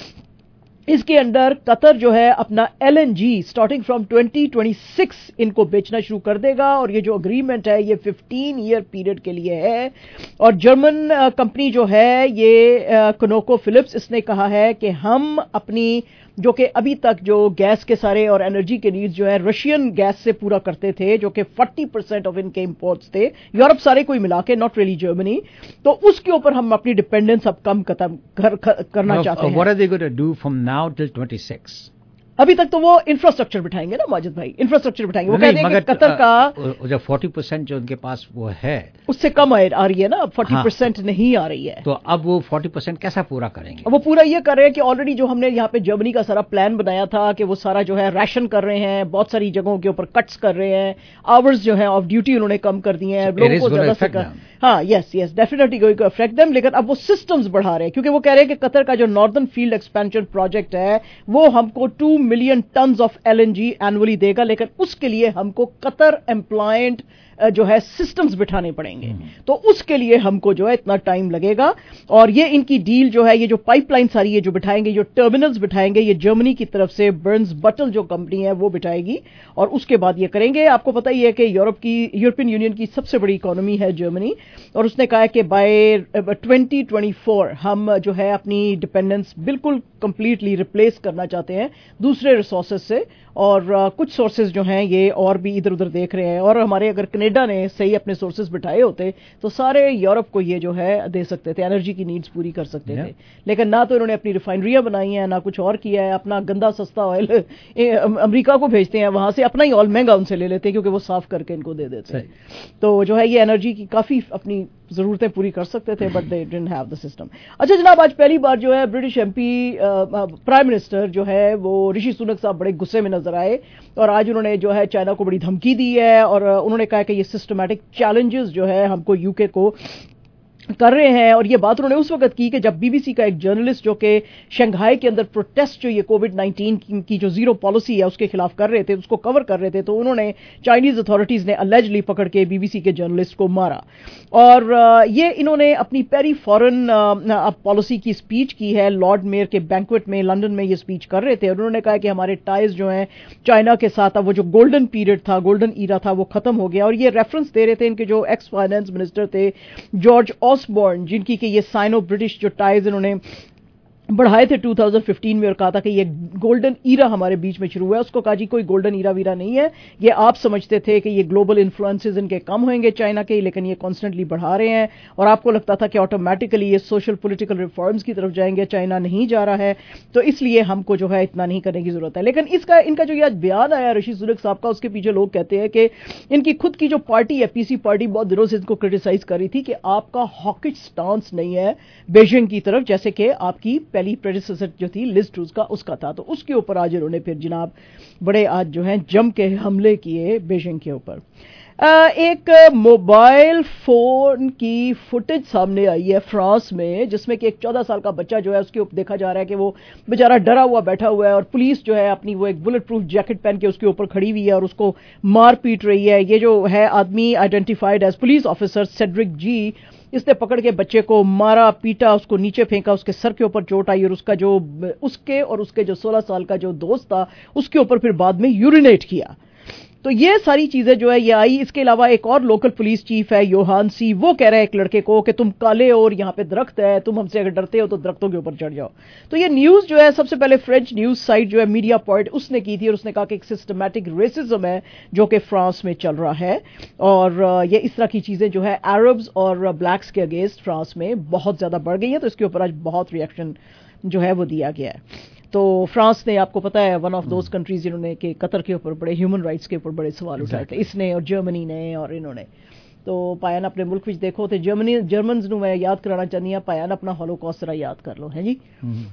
Speaker 11: इसके अंदर कतर जो है अपना LNG starting from twenty twenty six इनको बेचना शुरू कर देगा और ये जो अग्रीमेंट है ये फिफ्टीन ईयर पीरियड के लिए है। और जर्मन कंपनी जो है ये कुनोको फिलिप्स, इसने कहा है कि हम अपनी जो कि अभी तक जो गैस के सारे और एनर्जी के नीड्स जो है रशियन गैस से पूरा करते थे जो कि चालीस परसेंट ऑफ इनके इंपोर्ट्स थे, यूरोप सारे कोई मिला के, नॉट रियली जर्मनी, तो उसके ऊपर हम अपनी डिपेंडेंस अब कम खत्म कर, कर, करना चाहते हैं।
Speaker 3: What are they going to do from now till twenty-six?
Speaker 11: अभी तक तो वो इंफ्रास्ट्रक्चर बिठाएंगे ना माजिद भाई, इंफ्रास्ट्रक्चर बिठाएंगे। वो कहते हैं कि कतर का
Speaker 3: जो चालीस परसेंट जो उनके पास वो है
Speaker 11: उससे कम आ रही है ना, अब चालीस परसेंट हाँ, नहीं आ रही है।
Speaker 3: तो अब वो चालीस परसेंट कैसा पूरा करेंगे?
Speaker 11: वो पूरा ये कर रहे हैं कि ऑलरेडी जो हमने यहाँ पे जर्मनी का सारा प्लान बनाया था कि वो सारा जो है राशन कर रहे हैं, बहुत सारी जगहों के ऊपर कट्स कर रहे हैं, आवर्स जो है ऑफ ड्यूटी उन्होंने कम कर दिए हैं, लोगों को ज्यादा से हाँ yes yes definitely going to affect them. लेकिन अब वो सिस्टम्स बढ़ा रहे हैं क्योंकि वो कह रहे हैं कि कतर का जो नॉर्दर्न फील्ड एक्सपेंशन प्रोजेक्ट है वो हमको two million ton of LNG annually देगा, लेकिन उसके लिए हमको कतर एम्प्लॉयड जो है सिस्टम्स बिठाने पड़ेंगे, तो उसके लिए हमको जो है इतना टाइम लगेगा। और ये इनकी डील जो है, ये जो पाइपलाइन सारी ये जो बिठाएंगे, जो टर्मिनल्स बिठाएंगे, ये जर्मनी की तरफ से बर्न्स बटल जो कंपनी है वो बिठाएगी और उसके बाद ये करेंगे। आपको पता ही है कि यूरोप की यूरोपियन यूनियन की सबसे बड़ी इकोनॉमी है जर्मनी और उसने कहा है कि बाय ट्वेंटी ट्वेंटी फोर हम जो है अपनी डिपेंडेंस बिल्कुल कंप्लीटली रिप्लेस करना चाहते हैं दूसरे रिसोर्सेज से। और uh, कुछ सोर्सेज जो हैं ये और भी इधर उधर देख रहे हैं और हमारे अगर कनाडा ने सही अपने सोर्सेज बिठाए होते तो सारे यूरोप को ये जो है दे सकते थे, एनर्जी की नीड्स पूरी कर सकते yeah. थे। लेकिन ना तो इन्होंने अपनी रिफाइनरियां बनाई हैं ना कुछ और किया है, अपना गंदा सस्ता ऑयल अमेरिका को भेजते हैं, वहां से अपना ही ऑयल महंगा उनसे ले लेते हैं क्योंकि वो साफ करके इनको दे देते हैं। तो जो है ये एनर्जी की काफी अपनी जरूरतें पूरी कर सकते थे but they didn't have the system. अच्छा जनाब, आज पहली बार जो है ब्रिटिश एमपी प्राइम मिनिस्टर जो है वो ऋषि सुनक साहब बड़े गुस्से में नजर आए और आज उन्होंने जो है चाइना को बड़ी धमकी दी है और उन्होंने कहा कि ये सिस्टमैटिक चैलेंजेस जो है हमको यूके को कर रहे हैं। और ये बात उन्होंने उस वक्त की कि जब बीबीसी का एक जर्नलिस्ट जो कि शंघाई के अंदर प्रोटेस्ट जो ये कोविड नाइनटीन की, की जो जीरो पॉलिसी है उसके खिलाफ कर रहे थे, उसको कवर कर रहे थे, तो उन्होंने चाइनीज अथॉरिटीज ने अलेजली पकड़ के बीबीसी के जर्नलिस्ट को मारा। और ये इन्होंने अपनी पहली फॉरेन पॉलिसी की स्पीच की है, लॉर्ड मेयर के बैंक्वेट में लंदन में ये स्पीच कर रहे थे और उन्होंने कहा कि हमारे टाइज जो हैं चाइना के साथ, अब वो जो गोल्डन पीरियड था, गोल्डन ईरा था, वो खत्म हो गया। और ये रेफरेंस दे रहे थे इनके जो एक्स फाइनेंस मिनिस्टर थे जॉर्ज ऑसबॉर्न, जिनकी कि ये साइनो ब्रिटिश जो टाइज इन्होंने बढ़ाए थे टू थाउजेंड फिफ्टीन में और कहा था कि ये गोल्डन ईरा हमारे बीच में शुरू हुआ है। उसको कहा जी कोई गोल्डन ईरा वीरा नहीं है, ये आप समझते थे कि ये ग्लोबल इन्फ्लुएंसेस इनके कम होंगे चाइना के, लेकिन ये कॉन्स्टेंटली बढ़ा रहे हैं और आपको लगता था कि ऑटोमेटिकली ये सोशल पॉलिटिकल रिफॉर्म्स की तरफ जाएंगे, चाइना नहीं जा रहा है तो इसलिए हमको जो है इतना नहीं करने की जरूरत है। लेकिन इसका इनका जो ये आज बयान आया ऋषि सुनक साहब का, उसके पीछे लोग कहते हैं कि इनकी खुद की जो पार्टी है पीसी पार्टी बहुत दिनों से इनको क्रिटिसाइज कर रही थी कि आपका हॉकिश स्टांस नहीं है बीजिंग की तरफ, जैसे कि आपकी पहली प्रेडिसेसर जो थी लिज ट्रूज का उसका था। तो उसके ऊपर आज इन्होंने फिर जनाब बड़े आज जो है जम के हमले किए बीजिंग के ऊपर। एक मोबाइल फोन की फुटेज सामने आई है फ्रांस में, जिसमें कि एक चौदह साल का बच्चा जो है उसके ऊपर देखा जा रहा है कि वो बेचारा डरा हुआ बैठा हुआ है और पुलिस जो है अपनी वो एक बुलेट प्रूफ जैकेट पहन के उसके ऊपर खड़ी हुई है और उसको मार पीट रही है। ये जो है आदमी identified as police officer Cedric ji, इसने पकड़ के बच्चे को मारा पीटा, उसको नीचे फेंका, उसके सर के ऊपर चोट आई और उसका जो उसके और उसके जो सोलह साल का जो दोस्त था उसके ऊपर फिर बाद में यूरिनेट किया। तो ये सारी चीजें जो है ये आई। इसके अलावा एक और लोकल पुलिस चीफ है योहान सी, वो कह रहे हैं एक लड़के को कि तुम काले और यहाँ पे दरख्त है, तुम हमसे अगर डरते हो तो दरख्तों के ऊपर चढ़ जाओ। तो ये न्यूज जो है सबसे पहले फ्रेंच न्यूज साइट जो है मीडिया पॉइंट उसने की थी और उसने कहा कि एक सिस्टमैटिक रेसिज्म है जो कि फ्रांस में चल रहा है और ये इस तरह की चीजें जो है अरब्स और ब्लैक्स के अगेंस्ट फ्रांस में बहुत ज्यादा बढ़ गई है। तो इसके ऊपर आज बहुत रिएक्शन जो है वो दिया गया है। तो फ्रांस ने आपको पता है वन ऑफ दोज कंट्रीज जिन्होंने कि कतर के ऊपर बड़े ह्यूमन राइट्स के ऊपर बड़े सवाल उठाए थे, इसने और जर्मनी ने और इन्होंने। तो पायन अपने मुल्क में देखो तो जर्मनी जर्मन्स ਨੂੰ मैं याद कराना चाहती हूँ, पायन अपना हॉलोकॉस्ट जरा याद कर लो है जी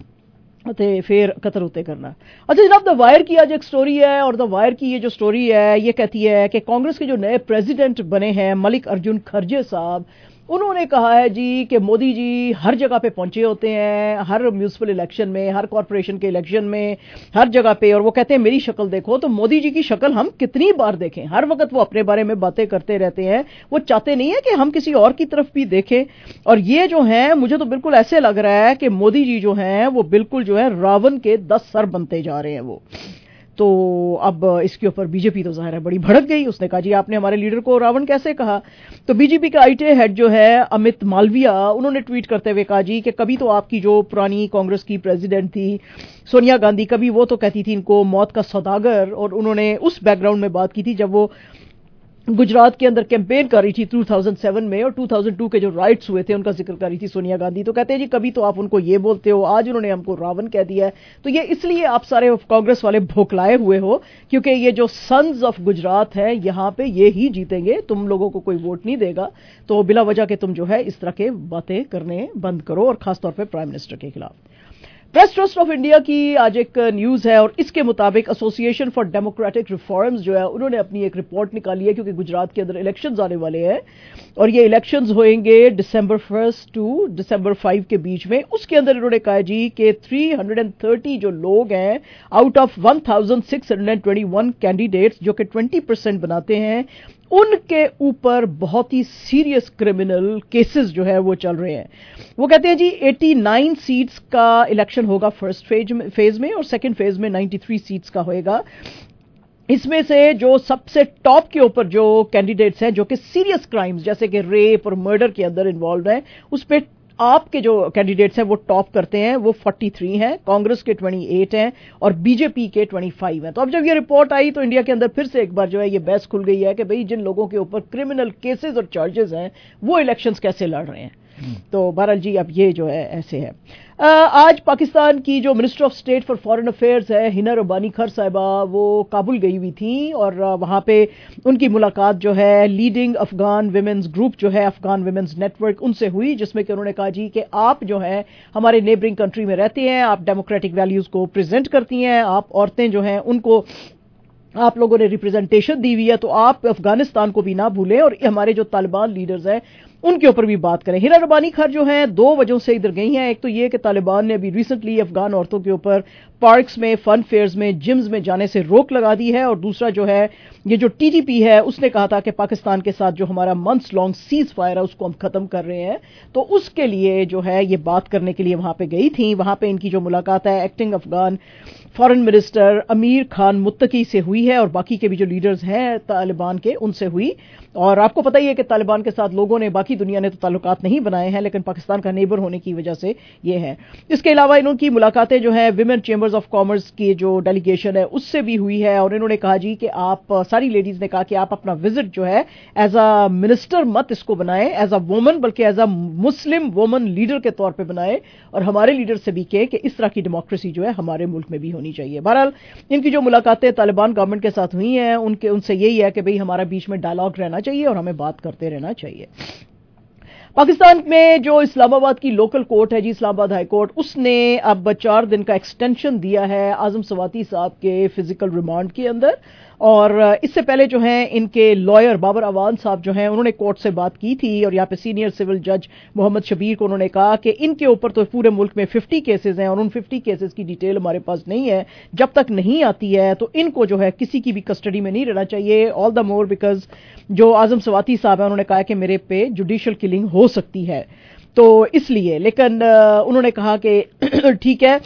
Speaker 11: ते फिर कतर उते करना। अच्छा जनाब द वायर की आज एक स्टोरी है और द वायर की ये जो स्टोरी है ये कहती है कि कांग्रेस के जो नए प्रेसिडेंट बने हैं मलिक अर्जुन खरगे साहब, उन्होंने कहा है जी कि मोदी जी हर जगह पे पहुंचे होते हैं, हर म्यूनिसिपल इलेक्शन में, हर कॉर्पोरेशन के इलेक्शन में, हर जगह पे, और वो कहते हैं मेरी शक्ल देखो। तो मोदी जी की शक्ल हम कितनी बार देखें, हर वक्त वो अपने बारे में बातें करते रहते हैं, वो चाहते नहीं है कि हम किसी और की तरफ भी देखें। और ये जो है मुझे तो बिल्कुल ऐसे लग रहा है कि मोदी जी जो हैं वो बिल्कुल जो है रावण के दस सर बनते जा रहे हैं वो। तो अब इसके ऊपर बीजेपी तो जाहिर है बड़ी भड़क गई, उसने कहा जी आपने हमारे लीडर को रावण कैसे कहा। तो बीजेपी का आईटी हेड जो है अमित मालविया, उन्होंने ट्वीट करते हुए कहा जी कि कभी तो आपकी जो पुरानी कांग्रेस की प्रेसिडेंट थी सोनिया गांधी, कभी वो तो कहती थी इनको मौत का सौदागर, और उन्होंने उस बैकग्राउंड में बात की थी जब वो गुजरात के अंदर कैंपेन कर रही थी टू थाउजेंड सेवन में और टू थाउजेंड टू के जो राइट्स हुए थे उनका जिक्र कर रही थी सोनिया गांधी। तो कहते हैं जी कभी तो आप उनको ये बोलते हो, आज उन्होंने हमको रावण कह दिया है। तो ये इसलिए आप सारे कांग्रेस वाले भोकलाए हुए हो क्योंकि ये जो सन्स ऑफ गुजरात है यहाँ पे ये ही जीतेंगे, तुम लोगों को कोई वोट नहीं देगा। तो बिला वजह के तुम जो है इस तरह के बातें करने बंद करो, और खासतौर पर प्राइम मिनिस्टर के खिलाफ। प्रेस ट्रस्ट ऑफ इंडिया की आज एक न्यूज है और इसके मुताबिक एसोसिएशन फॉर डेमोक्रेटिक रिफॉर्म्स जो है उन्होंने अपनी एक रिपोर्ट निकाली है, क्योंकि गुजरात के अंदर इलेक्शंस आने वाले हैं और ये इलेक्शंस होंगे December first to December five के बीच में। उसके अंदर इन्होंने कहा जी कि तीन सौ तीस जो लोग हैं out of one thousand six hundred twenty one candidates जो कि ट्वेंटी परसेंट बनाते हैं, उनके ऊपर बहुत ही सीरियस क्रिमिनल केसेस जो है वो चल रहे हैं। वो कहते हैं जी नवासी सीट्स का इलेक्शन होगा फर्स्ट फेज में फेज में और सेकंड फेज में तिरानवे सीट्स का होएगा। इसमें से जो सबसे टॉप के ऊपर जो कैंडिडेट्स हैं जो कि सीरियस क्राइम्स जैसे कि रेप और मर्डर के अंदर इन्वॉल्व हैं, उस पे आपके जो कैंडिडेट्स हैं वो टॉप करते हैं, वो तैंतालीस हैं, कांग्रेस के अट्ठाईस हैं और बीजेपी के पच्चीस हैं। तो अब जब ये रिपोर्ट आई तो इंडिया के अंदर फिर से एक बार जो है ये बहस खुल गई है कि भाई जिन लोगों के ऊपर क्रिमिनल केसेस और चार्जेस हैं वो इलेक्शंस कैसे लड़ रहे हैं। तो बहरहाल जी अब ये जो है ऐसे है। आज पाकिस्तान की जो minister of state for foreign affairs है हिना रब्बानी खर साहिबा, वो काबुल गई हुई थी और वहां पे उनकी मुलाकात जो है लीडिंग अफगान विमेंस ग्रुप जो है अफगान विमेंस नेटवर्क उनसे हुई, जिसमें कि उन्होंने कहा जी कि आप जो है हमारे नेबरिंग कंट्री में रहते हैं, आप डेमोक्रेटिक वैल्यूज को प्रेजेंट करती हैं, आप औरतें जो हैं उनको आप लोगों ने रिप्रेजेंटेशन दी हुई है, तो आप अफगानिस्तान को भी ना भूलें और हमारे जो तालिबान लीडर्स हैं उनके ऊपर भी बात करें। हिना रब्बानी खर जो हैं दो वजहों से इधर गई हैं। एक तो ये कि तालिबान ने अभी रिसेंटली अफगान औरतों के ऊपर पार्क्स में, फन फेयर्स में, जिम्स में जाने से रोक लगा दी है। और दूसरा जो है ये जो टीटीपी है उसने कहा था कि पाकिस्तान के साथ जो हमारा मंथ्स लॉन्ग सीज फायर है उसको हम खत्म कर रहे हैं, तो उसके लिए जो है ये बात करने के लिए वहां पे गई थी। वहां पे इनकी जो मुलाकात है एक्टिंग अफगान फॉरेन मिनिस्टर अमीर खान मुत्तकी से हुई है और बाकी के भी जो लीडर्स हैं तालिबान के उनसे हुई। और आपको पता ही है कि तालिबान के साथ लोगों ने, बाकी दुनिया ने तो ताल्लुकात नहीं बनाए हैं, लेकिन पाकिस्तान का नेबर होने की वजह से ये है। इसके अलावा इनकी मुलाकातें जो है विमेन चेंबर्स ऑफ कॉमर्स की जो डेलीगेशन है उससे भी हुई है। और इन्होंने कहा जी कि आप, सारी लेडीज ने कहा कि आप अपना विजिट जो है एज अ मिनिस्टर मत इसको बनाएं, एज अ वुमन, बल्कि as a Muslim woman leader के तौर पर बनाएं और हमारे लीडर से भी कहे कि इस तरह की डेमोक्रेसी जो है हमारे मुल्क में भी होनी चाहिए। बहरहाल इनकी जो मुलाकातें तालिबान गवर्नमेंट के साथ हुई हैं उनके उनसे यही है कि भाई हमारा बीच में डायलॉग रहना चाहिए और हमें बात करते रहना चाहिए। पाकिस्तान में जो इस्लामाबाद की लोकल कोर्ट है जी, इस्लामाबाद हाई कोर्ट, उसने अब चार दिन का एक्सटेंशन दिया है आजम सवाती साहब के फिजिकल रिमांड के अंदर। और इससे पहले जो है इनके लॉयर बाबर अवान साहब जो हैं उन्होंने कोर्ट से बात की थी और यहाँ पे सीनियर सिविल जज मोहम्मद शबीर को उन्होंने कहा कि इनके ऊपर तो पूरे मुल्क में पचास केसेस हैं और उन पचास केसेस की डिटेल हमारे पास नहीं है, जब तक नहीं आती है तो इनको जो है किसी की भी कस्टडी में नहीं रहना चाहिए। ऑल द मोर बिकॉज जो आजम सवाती साहब है उन्होंने कहा कि मेरे पे जुडिशियल किलिंग हो सकती है, तो इसलिए। लेकिन उन्होंने कहा कि ठीक है,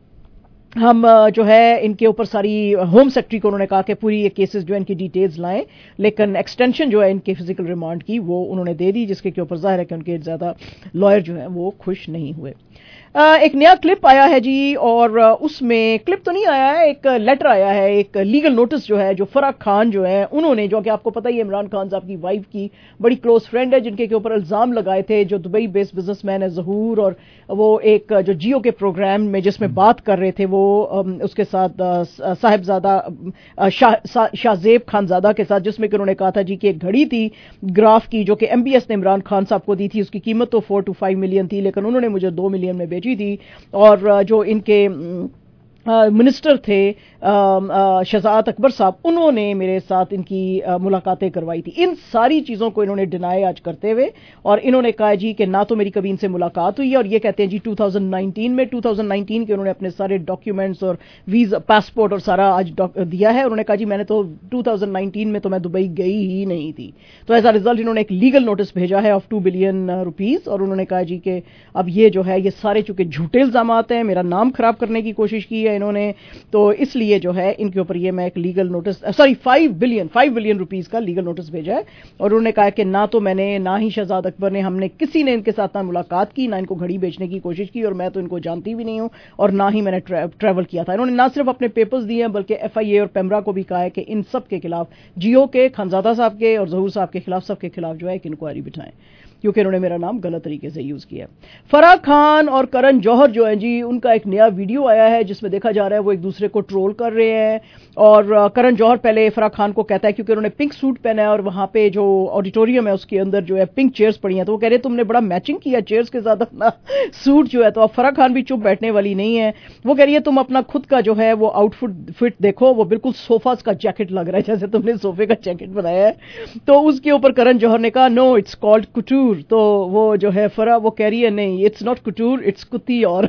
Speaker 11: हम जो है इनके ऊपर सारी, होम सेक्रेटरी को उन्होंने कहा कि पूरी ये केसेस जो है इनकी डिटेल्स लाएं, लेकिन एक्सटेंशन जो है इनके फिजिकल रिमांड की वो उन्होंने दे दी, जिसके के ऊपर जाहिर है कि उनके ज्यादा लॉयर जो है वो खुश नहीं हुए। एक नया क्लिप आया है जी, और उसमें क्लिप तो नहीं आया है, एक लेटर आया है, एक लीगल नोटिस जो है जो फराह खान जो है उन्होंने, जो कि आपको पता ही है इमरान खान साहब की वाइफ की बड़ी क्लोज फ्रेंड है, जिनके के ऊपर इल्जाम लगाए थे, जो दुबई बेस्ड बिजनेसमैन है जहूर, और वो एक जो जियो के प्रोग्राम में जिसमें बात कर रहे थे वो उसके साथ साहिबजादा शाहजेब खानजादा के साथ, जिसमें कि उन्होंने कहा था जी कि एक घड़ी थी ग्राफ की जो कि एमबीएस ने इमरान खान साहब को दी थी, उसकी कीमत तो फोर टू फाइव मिलियन थी, लेकिन उन्होंने मुझे दो मिलियन में बेची थी। और जो इनके मिनिस्टर थे शहजाद अकबर साहब, उन्होंने मेरे साथ इनकी मुलाकातें करवाई थी। इन सारी चीज़ों को इन्होंने डिनाई आज करते हुए, और इन्होंने कहा जी कि ना तो मेरी कभी इनसे मुलाकात हुई है, और ये कहते हैं जी टू थाउजेंड नाइनटीन में टू थाउजेंड नाइनटीन के उन्होंने अपने सारे डॉक्यूमेंट्स और वीजा, पासपोर्ट और सारा आज दिया है। उन्होंने कहा जी मैंने तो टू थाउजेंड नाइनटीन में तो मैं दुबई गई ही नहीं थी। तो एज अ रिजल्ट इन्होंने एक लीगल नोटिस भेजा है ऑफ टू बिलियन रुपीज, और उन्होंने कहा जी कि अब ये जो है ये सारे चूंकि झूठे इल्जामात हैं, मेरा नाम खराब करने की कोशिश की है इन्होंने, तो इसलिए जो है इनके ऊपर ये मैं एक legal notice, sorry five billion five billion rupees का लीगल नोटिस भेजा है। और उन्होंने कहा कि ना तो मैंने, ना ही शहजाद अकबर ने, हमने किसी ने इनके साथ ना मुलाकात की, ना इनको घड़ी बेचने की कोशिश की, और मैं तो इनको जानती भी नहीं हूं, और ना ही मैंने ट्रै, ट्रैवल किया था। इन्होंने ना सिर्फ अपने पेपर्स दिए हैं बल्कि एफआईए और पेमरा को भी कहा है कि इन सब के खिलाफ, जियो के, खानजादा साहब के और जहूर साहब के खिलाफ, सबके खिलाफ जो है एक इंक्वायरी बिठाएं, क्योंकि उन्होंने मेरा नाम गलत तरीके से यूज किया। फराह खान और करण जौहर जो है जी, उनका एक नया वीडियो आया है जिसमें देखा जा रहा है वो एक दूसरे को ट्रोल कर रहे हैं। और करण जौहर पहले फराह खान को कहता है, क्योंकि उन्होंने पिंक सूट पहना है और वहां पे जो ऑडिटोरियम है उसके अंदर जो है पिंक चेयर्स पड़ी हैं, तो वो कह रहे तुमने बड़ा मैचिंग किया चेयर्स के साथ अपना सूट जो है। तो अब फराह खान भी चुप बैठने वाली नहीं है, वो कह रही है तुम अपना खुद का जो है वो आउटफिट फिट देखो, वो बिल्कुल सोफास का जैकेट लग रहा है, जैसे तुमने सोफे का जैकेट बनाया है। तो उसके ऊपर करण जौहर ने कहा नो इट्स कॉल्ड कुटूर। तो वो जो है फरा वो कह रही है नहीं इट्स नॉट कुटूर इट्स कुती। और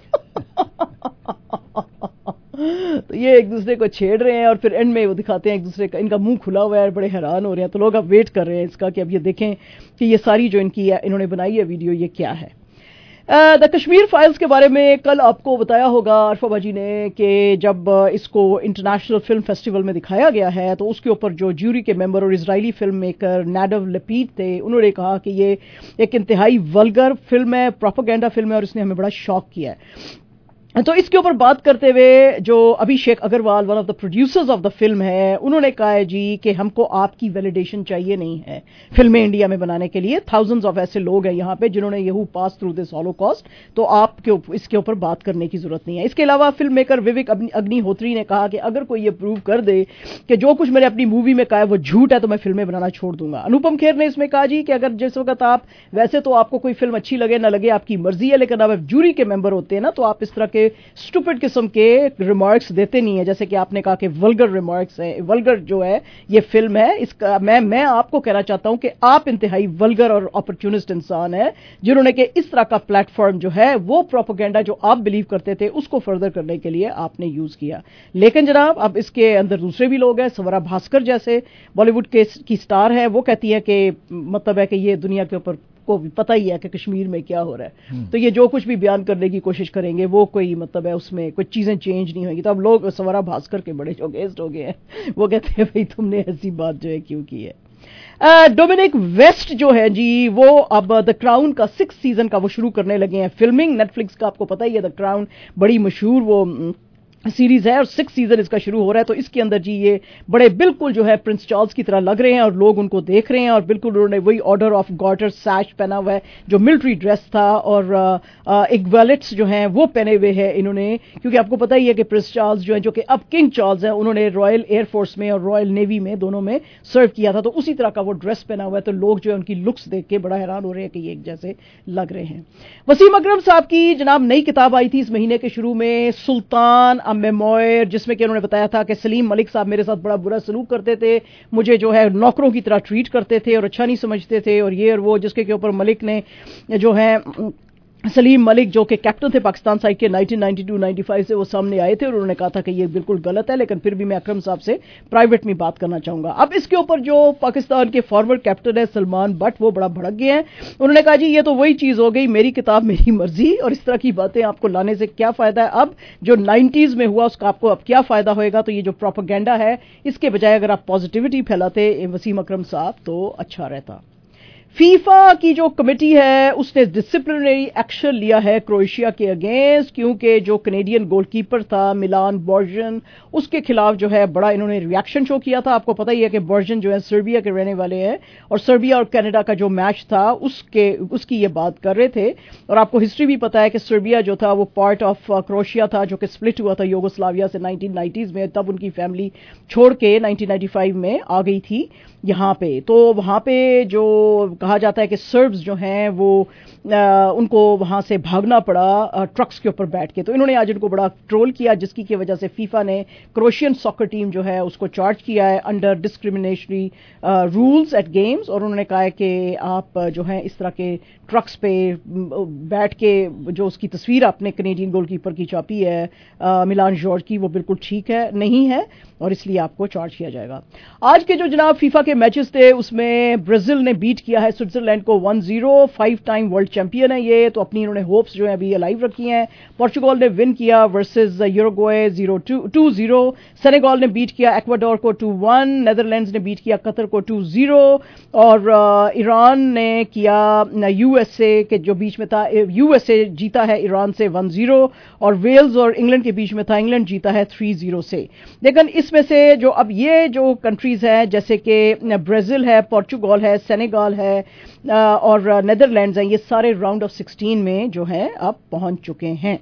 Speaker 11: तो ये एक दूसरे को छेड़ रहे हैं और फिर एंड में वो दिखाते हैं एक दूसरे का, इनका मुंह खुला हुआ है, बड़े हैरान हो रहे हैं। तो लोग अब वेट कर रहे हैं इसका कि अब ये देखें कि ये सारी जो इनकी इन्होंने बनाई है वीडियो ये क्या है। द कश्मीर फाइल्स के बारे में कल आपको बताया होगा अरफा बाजी ने कि जब इसको इंटरनेशनल फिल्म फेस्टिवल में दिखाया गया है तो उसके ऊपर जो ज्यूरी के मेंबर और Israeli film maker Nadav Lapid थे, उन्होंने कहा कि ये एक इंतहाई वल्गर फिल्म है, प्रोपेगेंडा फिल्म है और इसने हमें बड़ा शॉक किया है। तो इसके ऊपर बात करते हुए जो Abhishek Agarwal one of the producers of the film है, उन्होंने कहा है जी कि हमको आपकी वैलिडेशन चाहिए नहीं है फिल्में इंडिया में बनाने के लिए। थाउजेंड्स ऑफ ऐसे लोग हैं यहाँ पे जिन्होंने यहू पास थ्रू दिस हॉलोकॉस्ट, तो आपके इसके ऊपर बात करने की जरूरत नहीं है। इसके अलावा फिल्म मेकर विवेक अग्निहोत्री ने कहा कि अगर कोई ये प्रूव कर दे कि जो कुछ मैंने अपनी मूवी में कहा है वो झूठ है तो मैं फिल्में बनाना छोड़ दूंगा। अनुपम खेर ने इसमें कहा जी कि अगर जिस वक्त आप, वैसे तो आपको कोई फिल्म अच्छी लगे ना लगे आपकी मर्जी है, लेकिन अब जूरी के मेंबर होते हैं ना तो आप इस तरह के स्टूपिड किस्म के रिमार्क्स देते नहीं है, जैसे कि आपने कहा कि वल्गर रिमार्क्स है, वल्गर जो है ये फिल्म है, इसका मैं मैं आपको कहना चाहता हूं कि आप इंतहाई वल्गर और अपॉर्चुनिस्ट इंसान है जिन्होंने कि इस तरह का प्लेटफॉर्म जो है वो प्रोपेगेंडा जो आप बिलीव करते थे उसको फर्दर करने के लिए आपने यूज किया। लेकिन जनाब अब इसके अंदर दूसरे भी लोग हैं, स्वरा भास्कर जैसे बॉलीवुड के की स्टार है, वो कहती है कि मतलब है कि ये दुनिया के ऊपर को भी पता ही है कि कश्मीर में क्या हो रहा है, तो ये जो कुछ भी बयान करने की कोशिश करेंगे वो कोई मतलब है उसमें कुछ चीजें चेंज नहीं होंगी। तो अब लोग स्वरा भास्कर के बड़े जो गेस्ट हो गए हैं वो कहते हैं भाई तुमने ऐसी बात जो है क्यों की है। डोमिनिक वेस्ट जो है जी वो अब द क्राउन का सिक्स सीजन का वो शुरू करने लगे हैं फिल्मिंग। नेटफ्लिक्स का आपको पता ही है द क्राउन बड़ी मशहूर वो सीरीज है और सिक्स सीजन इसका शुरू हो रहा है। तो इसके अंदर जी ये बड़े बिल्कुल जो है प्रिंस चार्ल्स की तरह लग रहे हैं और लोग उनको देख रहे हैं और बिल्कुल उन्होंने वही ऑर्डर ऑफ गार्टर सैश पहना हुआ है जो मिलिट्री ड्रेस था और एक वैलेट्स जो हैं वो पहने हुए हैं इन्होंने, क्योंकि आपको पता ही है कि प्रिंस चार्ल्स जो है जो कि अब किंग चार्ल्स है उन्होंने रॉयल एयरफोर्स में और रॉयल नेवी में दोनों में सर्व किया था, तो उसी तरह का वो ड्रेस पहना हुआ है। तो लोग जो है उनकी लुक्स देख के बड़ा हैरान हो रहे हैं कि ये एक जैसे लग रहे हैं। वसीम अकरम साहब की जनाब नई किताब आई थी इस महीने के शुरू में, सुल्तान अ मेमोयर, जिसमें कि उन्होंने बताया था कि सलीम मलिक साहब मेरे साथ बड़ा बुरा सलूक करते थे, मुझे जो है नौकरों की तरह ट्रीट करते थे और अच्छा नहीं समझते थे और ये और वो, जिसके के ऊपर मलिक ने जो है सलीम मलिक जो कि कैप्टन थे पाकिस्तान साइड के nineteen ninety two ninety five से वो सामने आए थे और उन्होंने कहा था कि ये बिल्कुल गलत है, लेकिन फिर भी मैं अकरम साहब से प्राइवेट में बात करना चाहूंगा। अब इसके ऊपर जो पाकिस्तान के फॉरवर्ड कैप्टन है सलमान बट वो बड़ा भड़क गए हैं। उन्होंने कहा जी ये तो वही चीज हो गई, मेरी किताब मेरी मर्जी और इस तरह की बातें आपको लाने से क्या फायदा है, अब जो नाइन्टीज में हुआ उसका आपको अब क्या फायदा होएगा। तो ये जो प्रोपेगेंडा है इसके बजाय अगर आप पॉजिटिविटी फैलाते वसीम अकरम साहब तो अच्छा रहता। फीफा की जो कमेटी है उसने डिसिप्लिनरी एक्शन लिया है क्रोएशिया के अगेंस्ट, क्योंकि जो कनेडियन गोलकीपर था मिलान बोर्जन उसके खिलाफ जो है बड़ा इन्होंने रिएक्शन शो किया था। आपको पता ही है कि बोर्जन जो है सर्बिया के रहने वाले हैं और सर्बिया और कनाडा का जो मैच था उसके उसकी ये बात कर रहे थे और आपको हिस्ट्री भी पता है कि सर्बिया जो था वो पार्ट ऑफ क्रोएशिया था जो कि स्प्लिट हुआ था यूगोस्लाविया से नाइनटीन नाइंटीज़ में, तब उनकी फैमिली छोड़ के नाइनटीन नाइंटी फाइव में आ गई थी यहाँ पे। तो वहाँ पे जो कहा जाता है कि सर्ब्स जो हैं वो आ, उनको वहाँ से भागना पड़ा ट्रक्स के ऊपर बैठ के, तो इन्होंने आज इनको बड़ा ट्रोल किया जिसकी की वजह से फीफा ने क्रोएशियन सॉकर टीम जो है उसको चार्ज किया है under discriminatory rules at games और उन्होंने कहा है कि आप जो है इस तरह के ट्रक्स पे बैठ के जो उसकी तस्वीर आपने कनेडियन गोलकीपर की छापी है आ, मिलान जॉर्ज की वो बिल्कुल ठीक है नहीं है और इसलिए आपको चार्ज किया जाएगा। आज के जो जनाब फीफा के मैचेस थे उसमें ब्राजील ने बीट किया है स्विट्जरलैंड को one zero, five time world champion है ये, तो अपनी इन्होंने होप्स जो है अभी अलाइव रखी हैं। पोर्चुगल ने विन किया versus Uruguay zero two zero, Senegal ने बीट किया एक्वाडोर को टू वन, नेदरलैंड्स ने बीट किया कतर को टू जीरो और ईरान ने किया यूएसए के जो बीच में था, यूएसए जीता है ईरान से वन जीरो और वेल्स और इंग्लैंड के बीच में था, इंग्लैंड जीता है थ्री जीरो से। लेकिन इसमें से जो अब ये जो कंट्रीज हैं जैसे कि ब्राजील है, पोर्चुगल है, सेनेगल है और नेदरलैंड्स हैं, ये सारे राउंड ऑफ सिक्सटीन में जो है अब पहुंच चुके हैं।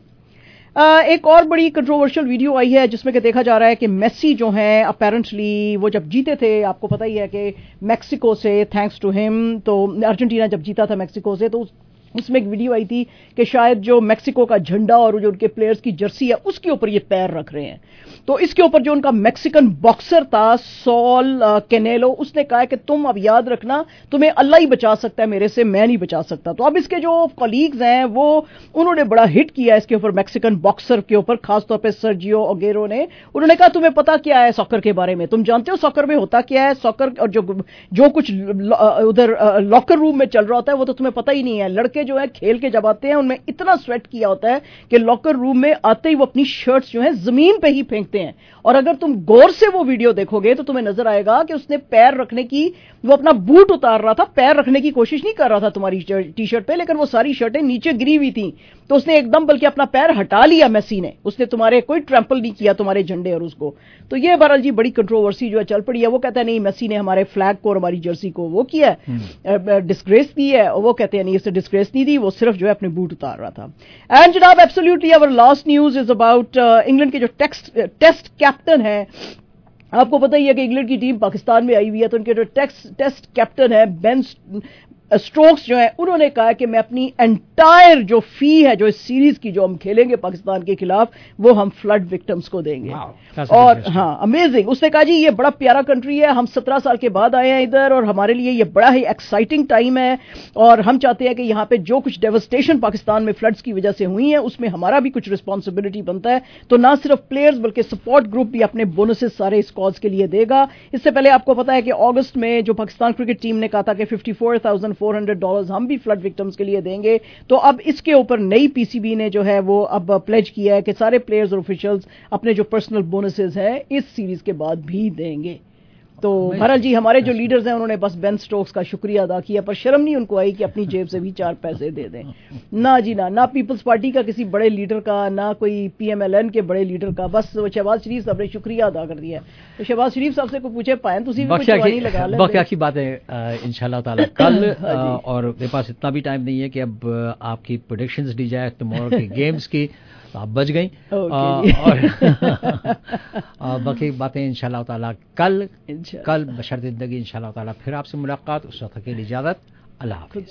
Speaker 11: एक और बड़ी कंट्रोवर्शियल वीडियो आई है जिसमें कि देखा जा रहा है कि मेसी जो हैं अपेरेंटली वो जब जीते थे, आपको पता ही है कि मैक्सिको से थैंक्स टू हिम, तो अर्जेंटीना जब जीता था मैक्सिको से तो उसमें एक वीडियो आई थी कि शायद जो मैक्सिको का झंडा और जो उनके प्लेयर्स की जर्सी है उसके ऊपर ये पैर रख रहे हैं। तो इसके ऊपर जो उनका मैक्सिकन बॉक्सर था सॉल कैनेलो उसने कहा कि तुम अब याद रखना तुम्हें अल्लाह ही बचा सकता है मेरे से, मैं नहीं बचा सकता। तो अब इसके जो कलीग्स हैं वो उन्होंने बड़ा हिट किया इसके ऊपर मैक्सिकन बॉक्सर के ऊपर, खासतौर पर सर्जियो ओगेरो ने। उन्होंने कहा तुम्हें पता क्या है सॉकर के बारे में, तुम जानते हो सॉकर में होता क्या है, सॉकर और जो जो कुछ उधर लॉकर रूम में चल रहा होता है वो तो तुम्हें पता ही नहीं है। लड़के जो है खेल के जब आते हैं उनमें इतना स्वेट किया होता है कि लॉकर रूम में आते ही वो अपनी शर्ट्स जो है जमीन पे ही फेंकते हैं और अगर तुम गौर से वो वीडियो देखोगे तो तुम्हें नजर आएगा कि उसने पैर रखने की, वो अपना बूट उतार रहा था, पैर रखने की कोशिश नहीं कर रहा था तुम्हारी टी शर्ट पे, लेकिन वो सारी शर्टें नीचे गिरी हुई थी तो उसने एकदम बल्कि अपना पैर हटा लिया मेसी ने, उसने तुम्हारे कोई ट्रैम्पल नहीं किया तुम्हारे झंडे और उसको। तो ये बहरहाल जी बड़ी कंट्रोवर्सी जो है चल पड़ी है। वो कहता है नहीं मेसी ने हमारे फ्लैग को और हमारी जर्सी को वो किया है, डिस्ग्रेस दी है, और वो कहते हैं नहीं इससे डिस्ग्रेस नहीं दी, वो सिर्फ जो है अपने बूट उतार रहा था। एंड जनाब absolutely our last news is about England के जो टेस्ट टेस्ट कैप्टन है, आपको पता ही है कि इंग्लैंड की टीम पाकिस्तान में आई हुई है तो उनके जो टेस्ट टेस्ट कैप्टन है बेन स्टोक्स जो है उन्होंने कहा कि मैं अपनी एंटायर जो फी है जो इस सीरीज की जो हम खेलेंगे पाकिस्तान के खिलाफ वो हम फ्लड विक्टिम्स को देंगे। और हाँ अमेजिंग, उसने कहा जी ये बड़ा प्यारा कंट्री है, हम सत्रह साल के बाद आए हैं इधर और हमारे लिए ये बड़ा ही एक्साइटिंग टाइम है और हम चाहते हैं कि यहाँ पे जो कुछ डेवस्टेशन पाकिस्तान में फ्लड्स की वजह से हुई है उसमें हमारा भी कुछ रिस्पॉन्सिबिलिटी बनता है। तो ना सिर्फ प्लेयर्स बल्कि सपोर्ट ग्रुप भी अपने बोनसेस सारे इस कॉज के लिए देगा। इससे पहले आपको पता है कि अगस्त में जो पाकिस्तान क्रिकेट टीम ने कहा था कि fifty four thousand four hundred dollars हम भी फ्लड विक्टिम्स के लिए देंगे। तो अब इसके ऊपर नई पीसीबी ने जो है वो अब प्लेज किया है कि सारे प्लेयर्स और ऑफिशियल्स अपने जो पर्सनल बोनसेस हैं इस सीरीज के बाद भी देंगे। तो भरत जी हमारे जो लीडर्स हैं उन्होंने बस बेन स्टोक्स का शुक्रिया अदा किया, पर शर्म नहीं उनको आई कि अपनी जेब से भी चार पैसे दे दें। ना जी ना, ना पीपल्स पार्टी का किसी बड़े लीडर का, ना कोई पीएमएलएन के बड़े लीडर का, बस शहबाज शरीफ साहब ने शुक्रिया अदा कर दिया। तो शहबाज शरीफ साहब से को पूछे पाए तुसी भी कुछ जवानी लगा ले
Speaker 12: बाकी की बात है इंशाल्लाह ताला कल और मेरे पास इतना भी टाइम नहीं है कि अब आपकी प्रेडिक्शंस दी जाए टुमारो के गेम्स की, आप बच गई और बाकी बातें इंशाल्लाह ताला कल कल बशर्ते जिंदगी इंशाल्लाह ताला फिर आपसे मुलाकात। उस वक्त के लिए इजाजत, अल्लाह हाफिज।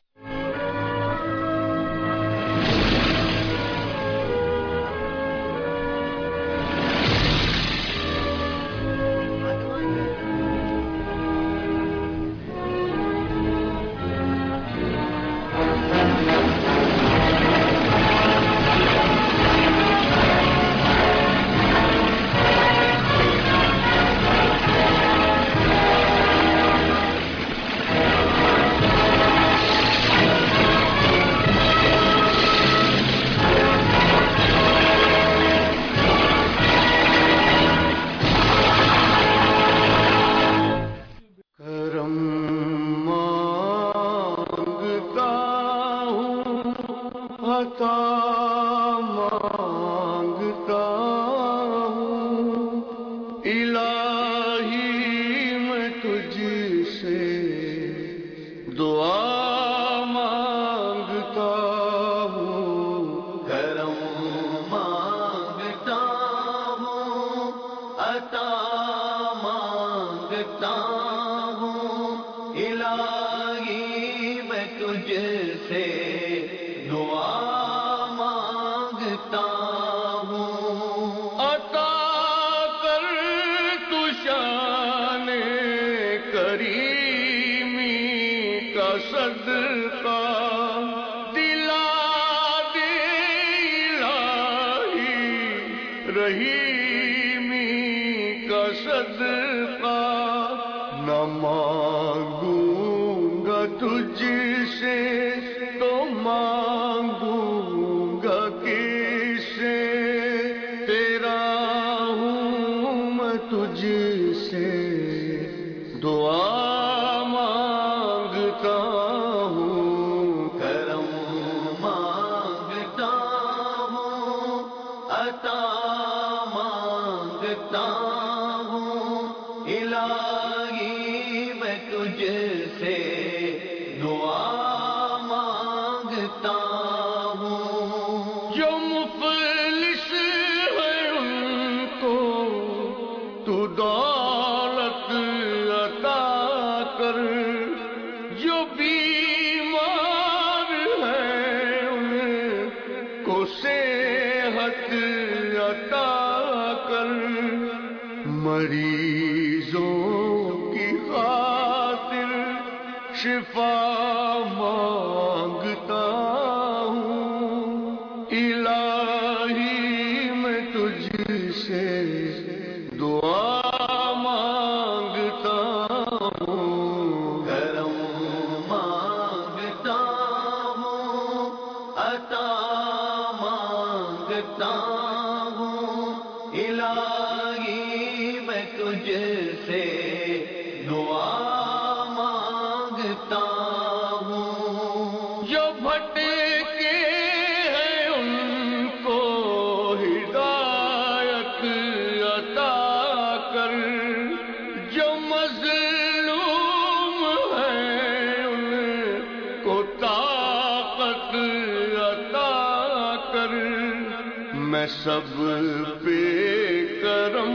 Speaker 13: सब पे करम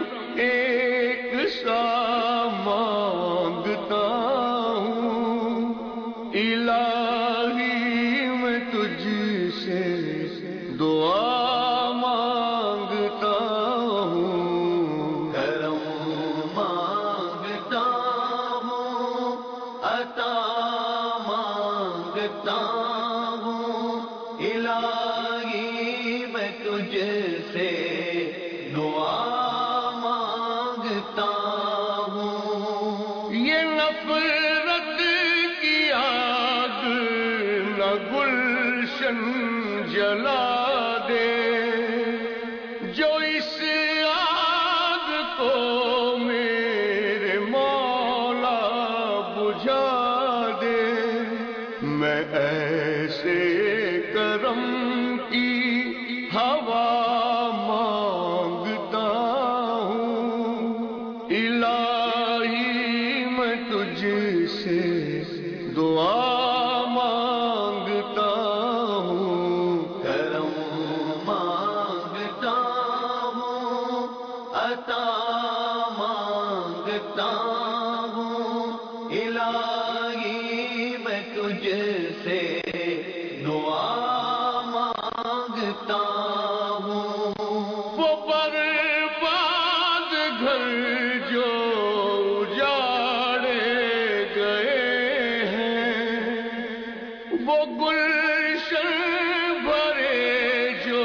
Speaker 13: एक सा मांगता हूँ। مانگتا ہوں. یہ نفرت کی آگ نہ گلشن جلا دے, جو اس آگ کو میرے مولا بجھا دے. میں ایسے کرم کی ہوا مانگتا ہوں. الہی میں تجھ سے دعا مانگتا ہوں. کرم مانگتا ہوں, عطا مانگتا ہوں. الہی میں تجھ سے دعا مانگتا ہوں. وہ برباد گھر جو اجاڑے گئے ہیں, وہ گلشن بھرے جو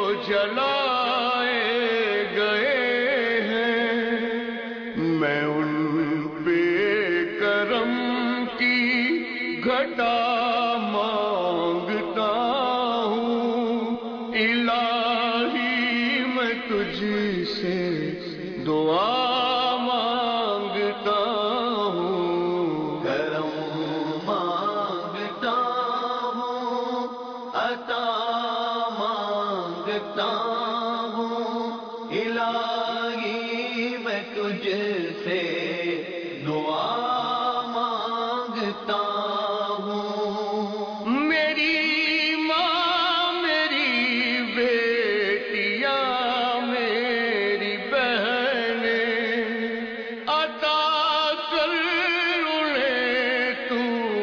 Speaker 13: جلائے گئے ہیں, میں ان پہ کرم کی گھٹا مانگتا ہوں. الہی میں تجھ سے دعا مانگتا ہوں. کرم مانگتا ہوں, عطا مانگتا ہوں. الہی میں تجھ سے دعا مانگتا ہوں. میری ماں, میری بیٹیاں, میری بہنیں, عطا کر انہیں تو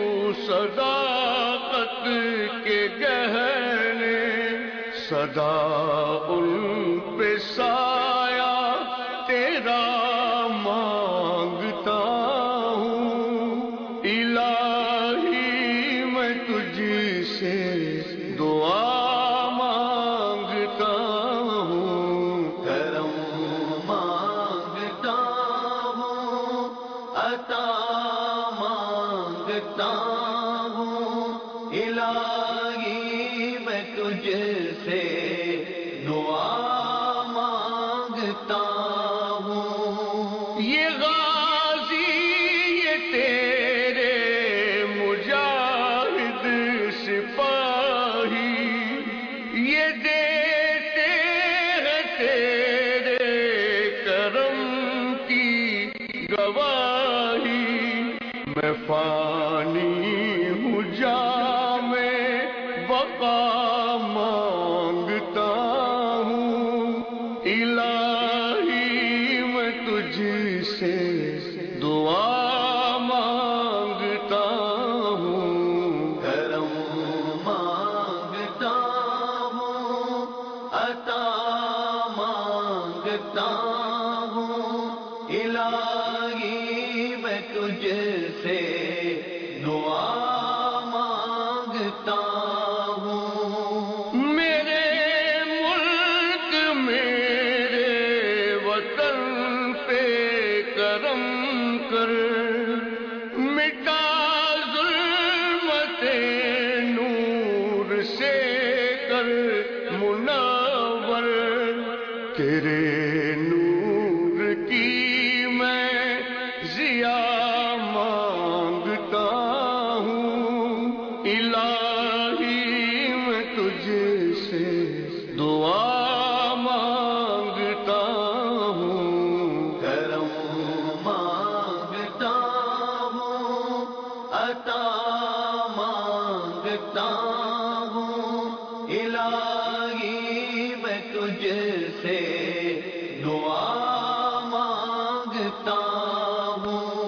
Speaker 13: صداقت کے گہنے. صدا ان پہ سایہ تیرا مانگتا ہوں. الہی میں تجھ سے دعا مانگتا ہوں. کرم مانگتا ہوں, عطا مانگتا ہوں. الہی میں تجھ سے دعا مانگتا ہوں. یہ غازی, یہ تیرے مجاہد سپاہی, یہ دیتے ہیں تیرے کرم کی گواہی. میں فانی ہوں, جام بقا مانگتا ہوں. الہی میں تجھ سے دعا مانگتا ہوں. کرم مانگتا ہوں, عطا مانگتا ہوں. الہی میں تجھ سے دعا مانگتا ہوں. میرے ملک, میرے وطن پہ کرم کر, مٹا ظلمت نور سے کر منور. تیرے نور کی میں ضیا مانگتا ہوں. الہی میں تجھ سے دعا مانگتا ہوں. کرم مانگتا ہوں, عطا مانگتا ہوں. الہی میں تجھ سے دعا مانگتا ہوں.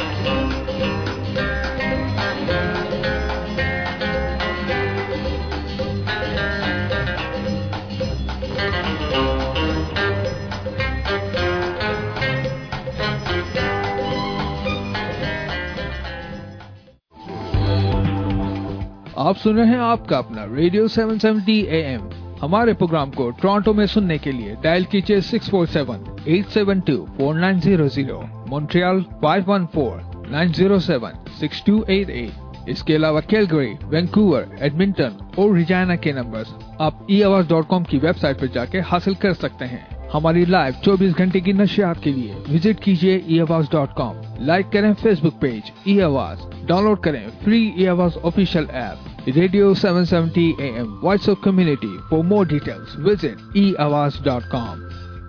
Speaker 14: آپ سن رہے ہیں آپ کا اپنا ریڈیو سیون سیونٹی اے ایم. ہمارے پروگرام کو ٹورانٹو میں سننے کے لیے ڈائل کیجیے six four seven eight seven two four nine zero zero, Montreal five one four nine zero seven six two eight eight. اس کے علاوہ کیلگری, وینکوور, ایڈمنٹن اور ریجائنا کے نمبرز آپ ای آواز ڈاٹ کام کی ویب سائٹ پر جا کے حاصل کر سکتے ہیں. ہماری لائیو چوبیس گھنٹے کی نشریات کے لیے وزٹ کیجیے ای آواز ڈاٹ کام. لائک کریں فیس بک پیج ای آواز, ڈاؤن لوڈ کریں فری ای آواز official app radio seven seventy AM voice of آف کمیونٹی. For more details visit e آواز ڈاٹ کام.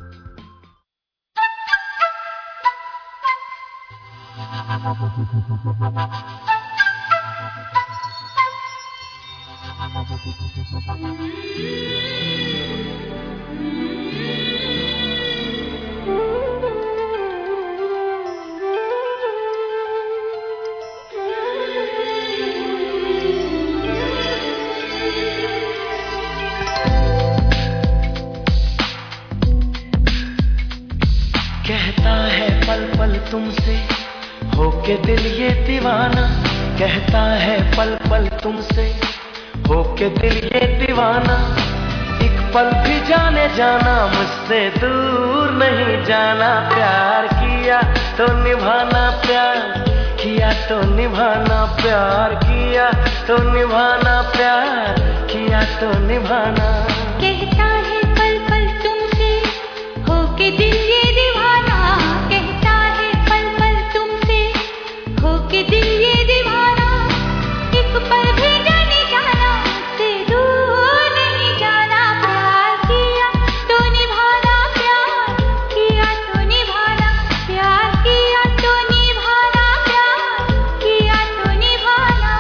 Speaker 13: کہتا ہے پل پل تم سے ہو کے دل یہ دیوانہ, کہتا ہے پل پل تم سے ہو کے دل یہ دیوانہ. ایک پل بھی جانے جانا مجھ سے دور نہیں جانا. پیار کیا تو نبھانا, پیار کیا تو نبھانا, پیار کیا تو نبھانا, پیار کیا تو نبھانا.
Speaker 15: کہتا ہے پل پل تم سے ہو کے دل یہ دیوانہ, کہتا ہے پل پل تم سے ہو کے دل یہ دیوانہ. ایک پل بھی جانے جانا سے دور نہیں جانا. پیار کیا تو نبھانا, پیار کیا تو نبھانا, پیار کیا تو نبھانا, پیار کیا تو نبھانا.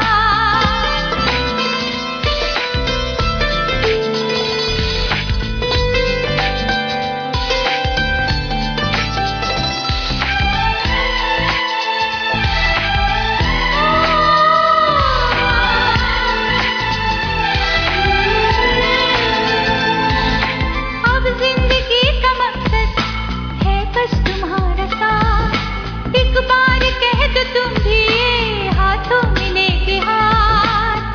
Speaker 15: اب زندگی کا مقصد ہے بس تمہارا ساتھ, ایک بار کہہ دو تم بھی یہ ہاتھوں میں لے کے ہاتھ.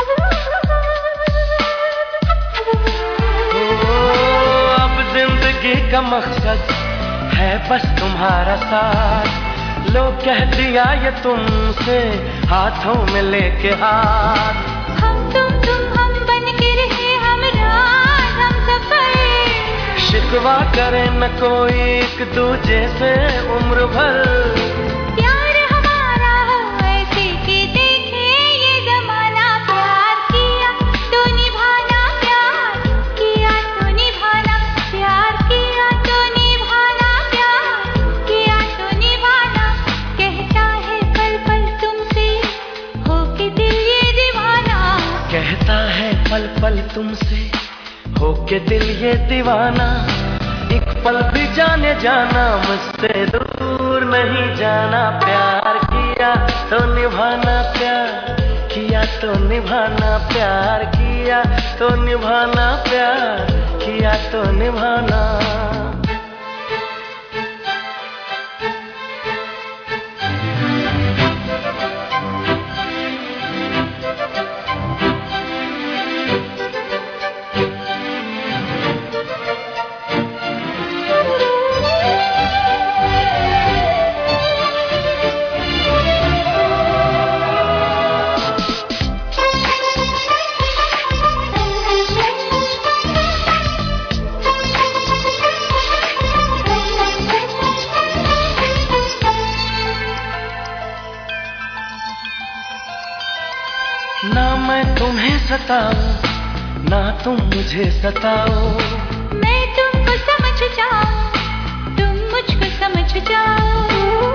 Speaker 13: اب زندگی کا مقصد ہے بس تمہارا ساتھ, لو کہہ دیا یہ تم سے ہاتھوں میں لے کے ہاتھ.
Speaker 15: ہم تم تم ہم بن کے رہے ہم راز ہم سفر,
Speaker 13: شکوا کرے نہ کوئی ایک دوجے سے عمر بھر.
Speaker 15: پیار ہمارا ہو ایسے کہ دیکھے یہ زمانہ. پیار کیا تو نبھانا, پیار کیا تو نبھانا, پیار کیا تو نبھانا, پیار کیا تو نبھانا. کہتا ہے پل پل تم سے ہو کے دل یہ دیوانہ,
Speaker 13: کہتا ہے پل پل تم سے ہو کے دل یہ دیوانہ. ایک پل بھی جانے جانا مجھ سے دور نہیں جانا. پیار کیا تو نبھانا, پیار کیا تو نبھانا, پیار کیا تو نبھانا, پیار کیا تو نبھانا. نہ میں تمہیں ستاؤں نہ تم مجھے ستاؤ,
Speaker 15: میں تم کو سمجھ جاؤں تم مجھ کو سمجھ جاؤ.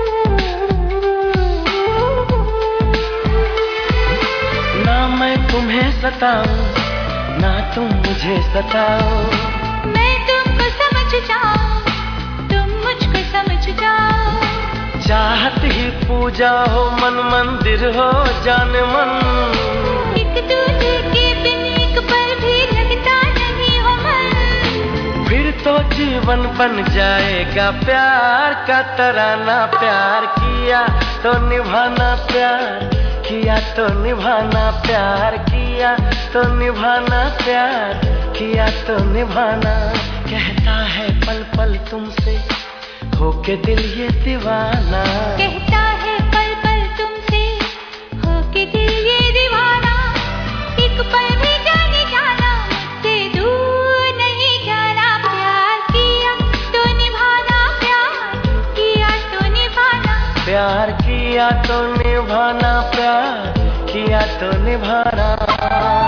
Speaker 13: نہ میں تمہیں ستاؤں نہ تم مجھے ستاؤ,
Speaker 15: میں تم کو سمجھ جاؤں تم مجھ کو سمجھ جاؤ.
Speaker 13: चाहत ही पूजा हो, मन मंदिर हो जान मन।
Speaker 15: एक दूजे के बिन एक पल भी लगता नहीं हो मन।
Speaker 13: फिर तो जीवन बन जाएगा प्यार का तराना। प्यार किया तो निभाना, प्यार किया तो निभाना, प्यार किया तो निभाना, प्यार किया तो निभाना। कहता है पल पल तुमसे होके दिल ये दीवाना।
Speaker 15: कहता है पल पल तुमसे होके दिल ये दीवाना। एक पल भी जाने जाना, मुझसे दूर नहीं जाना। प्यार किया तो निभाना, प्यार किया तो निभाना।
Speaker 13: प्यार किया तो निभाना, प्यार किया तो निभाना।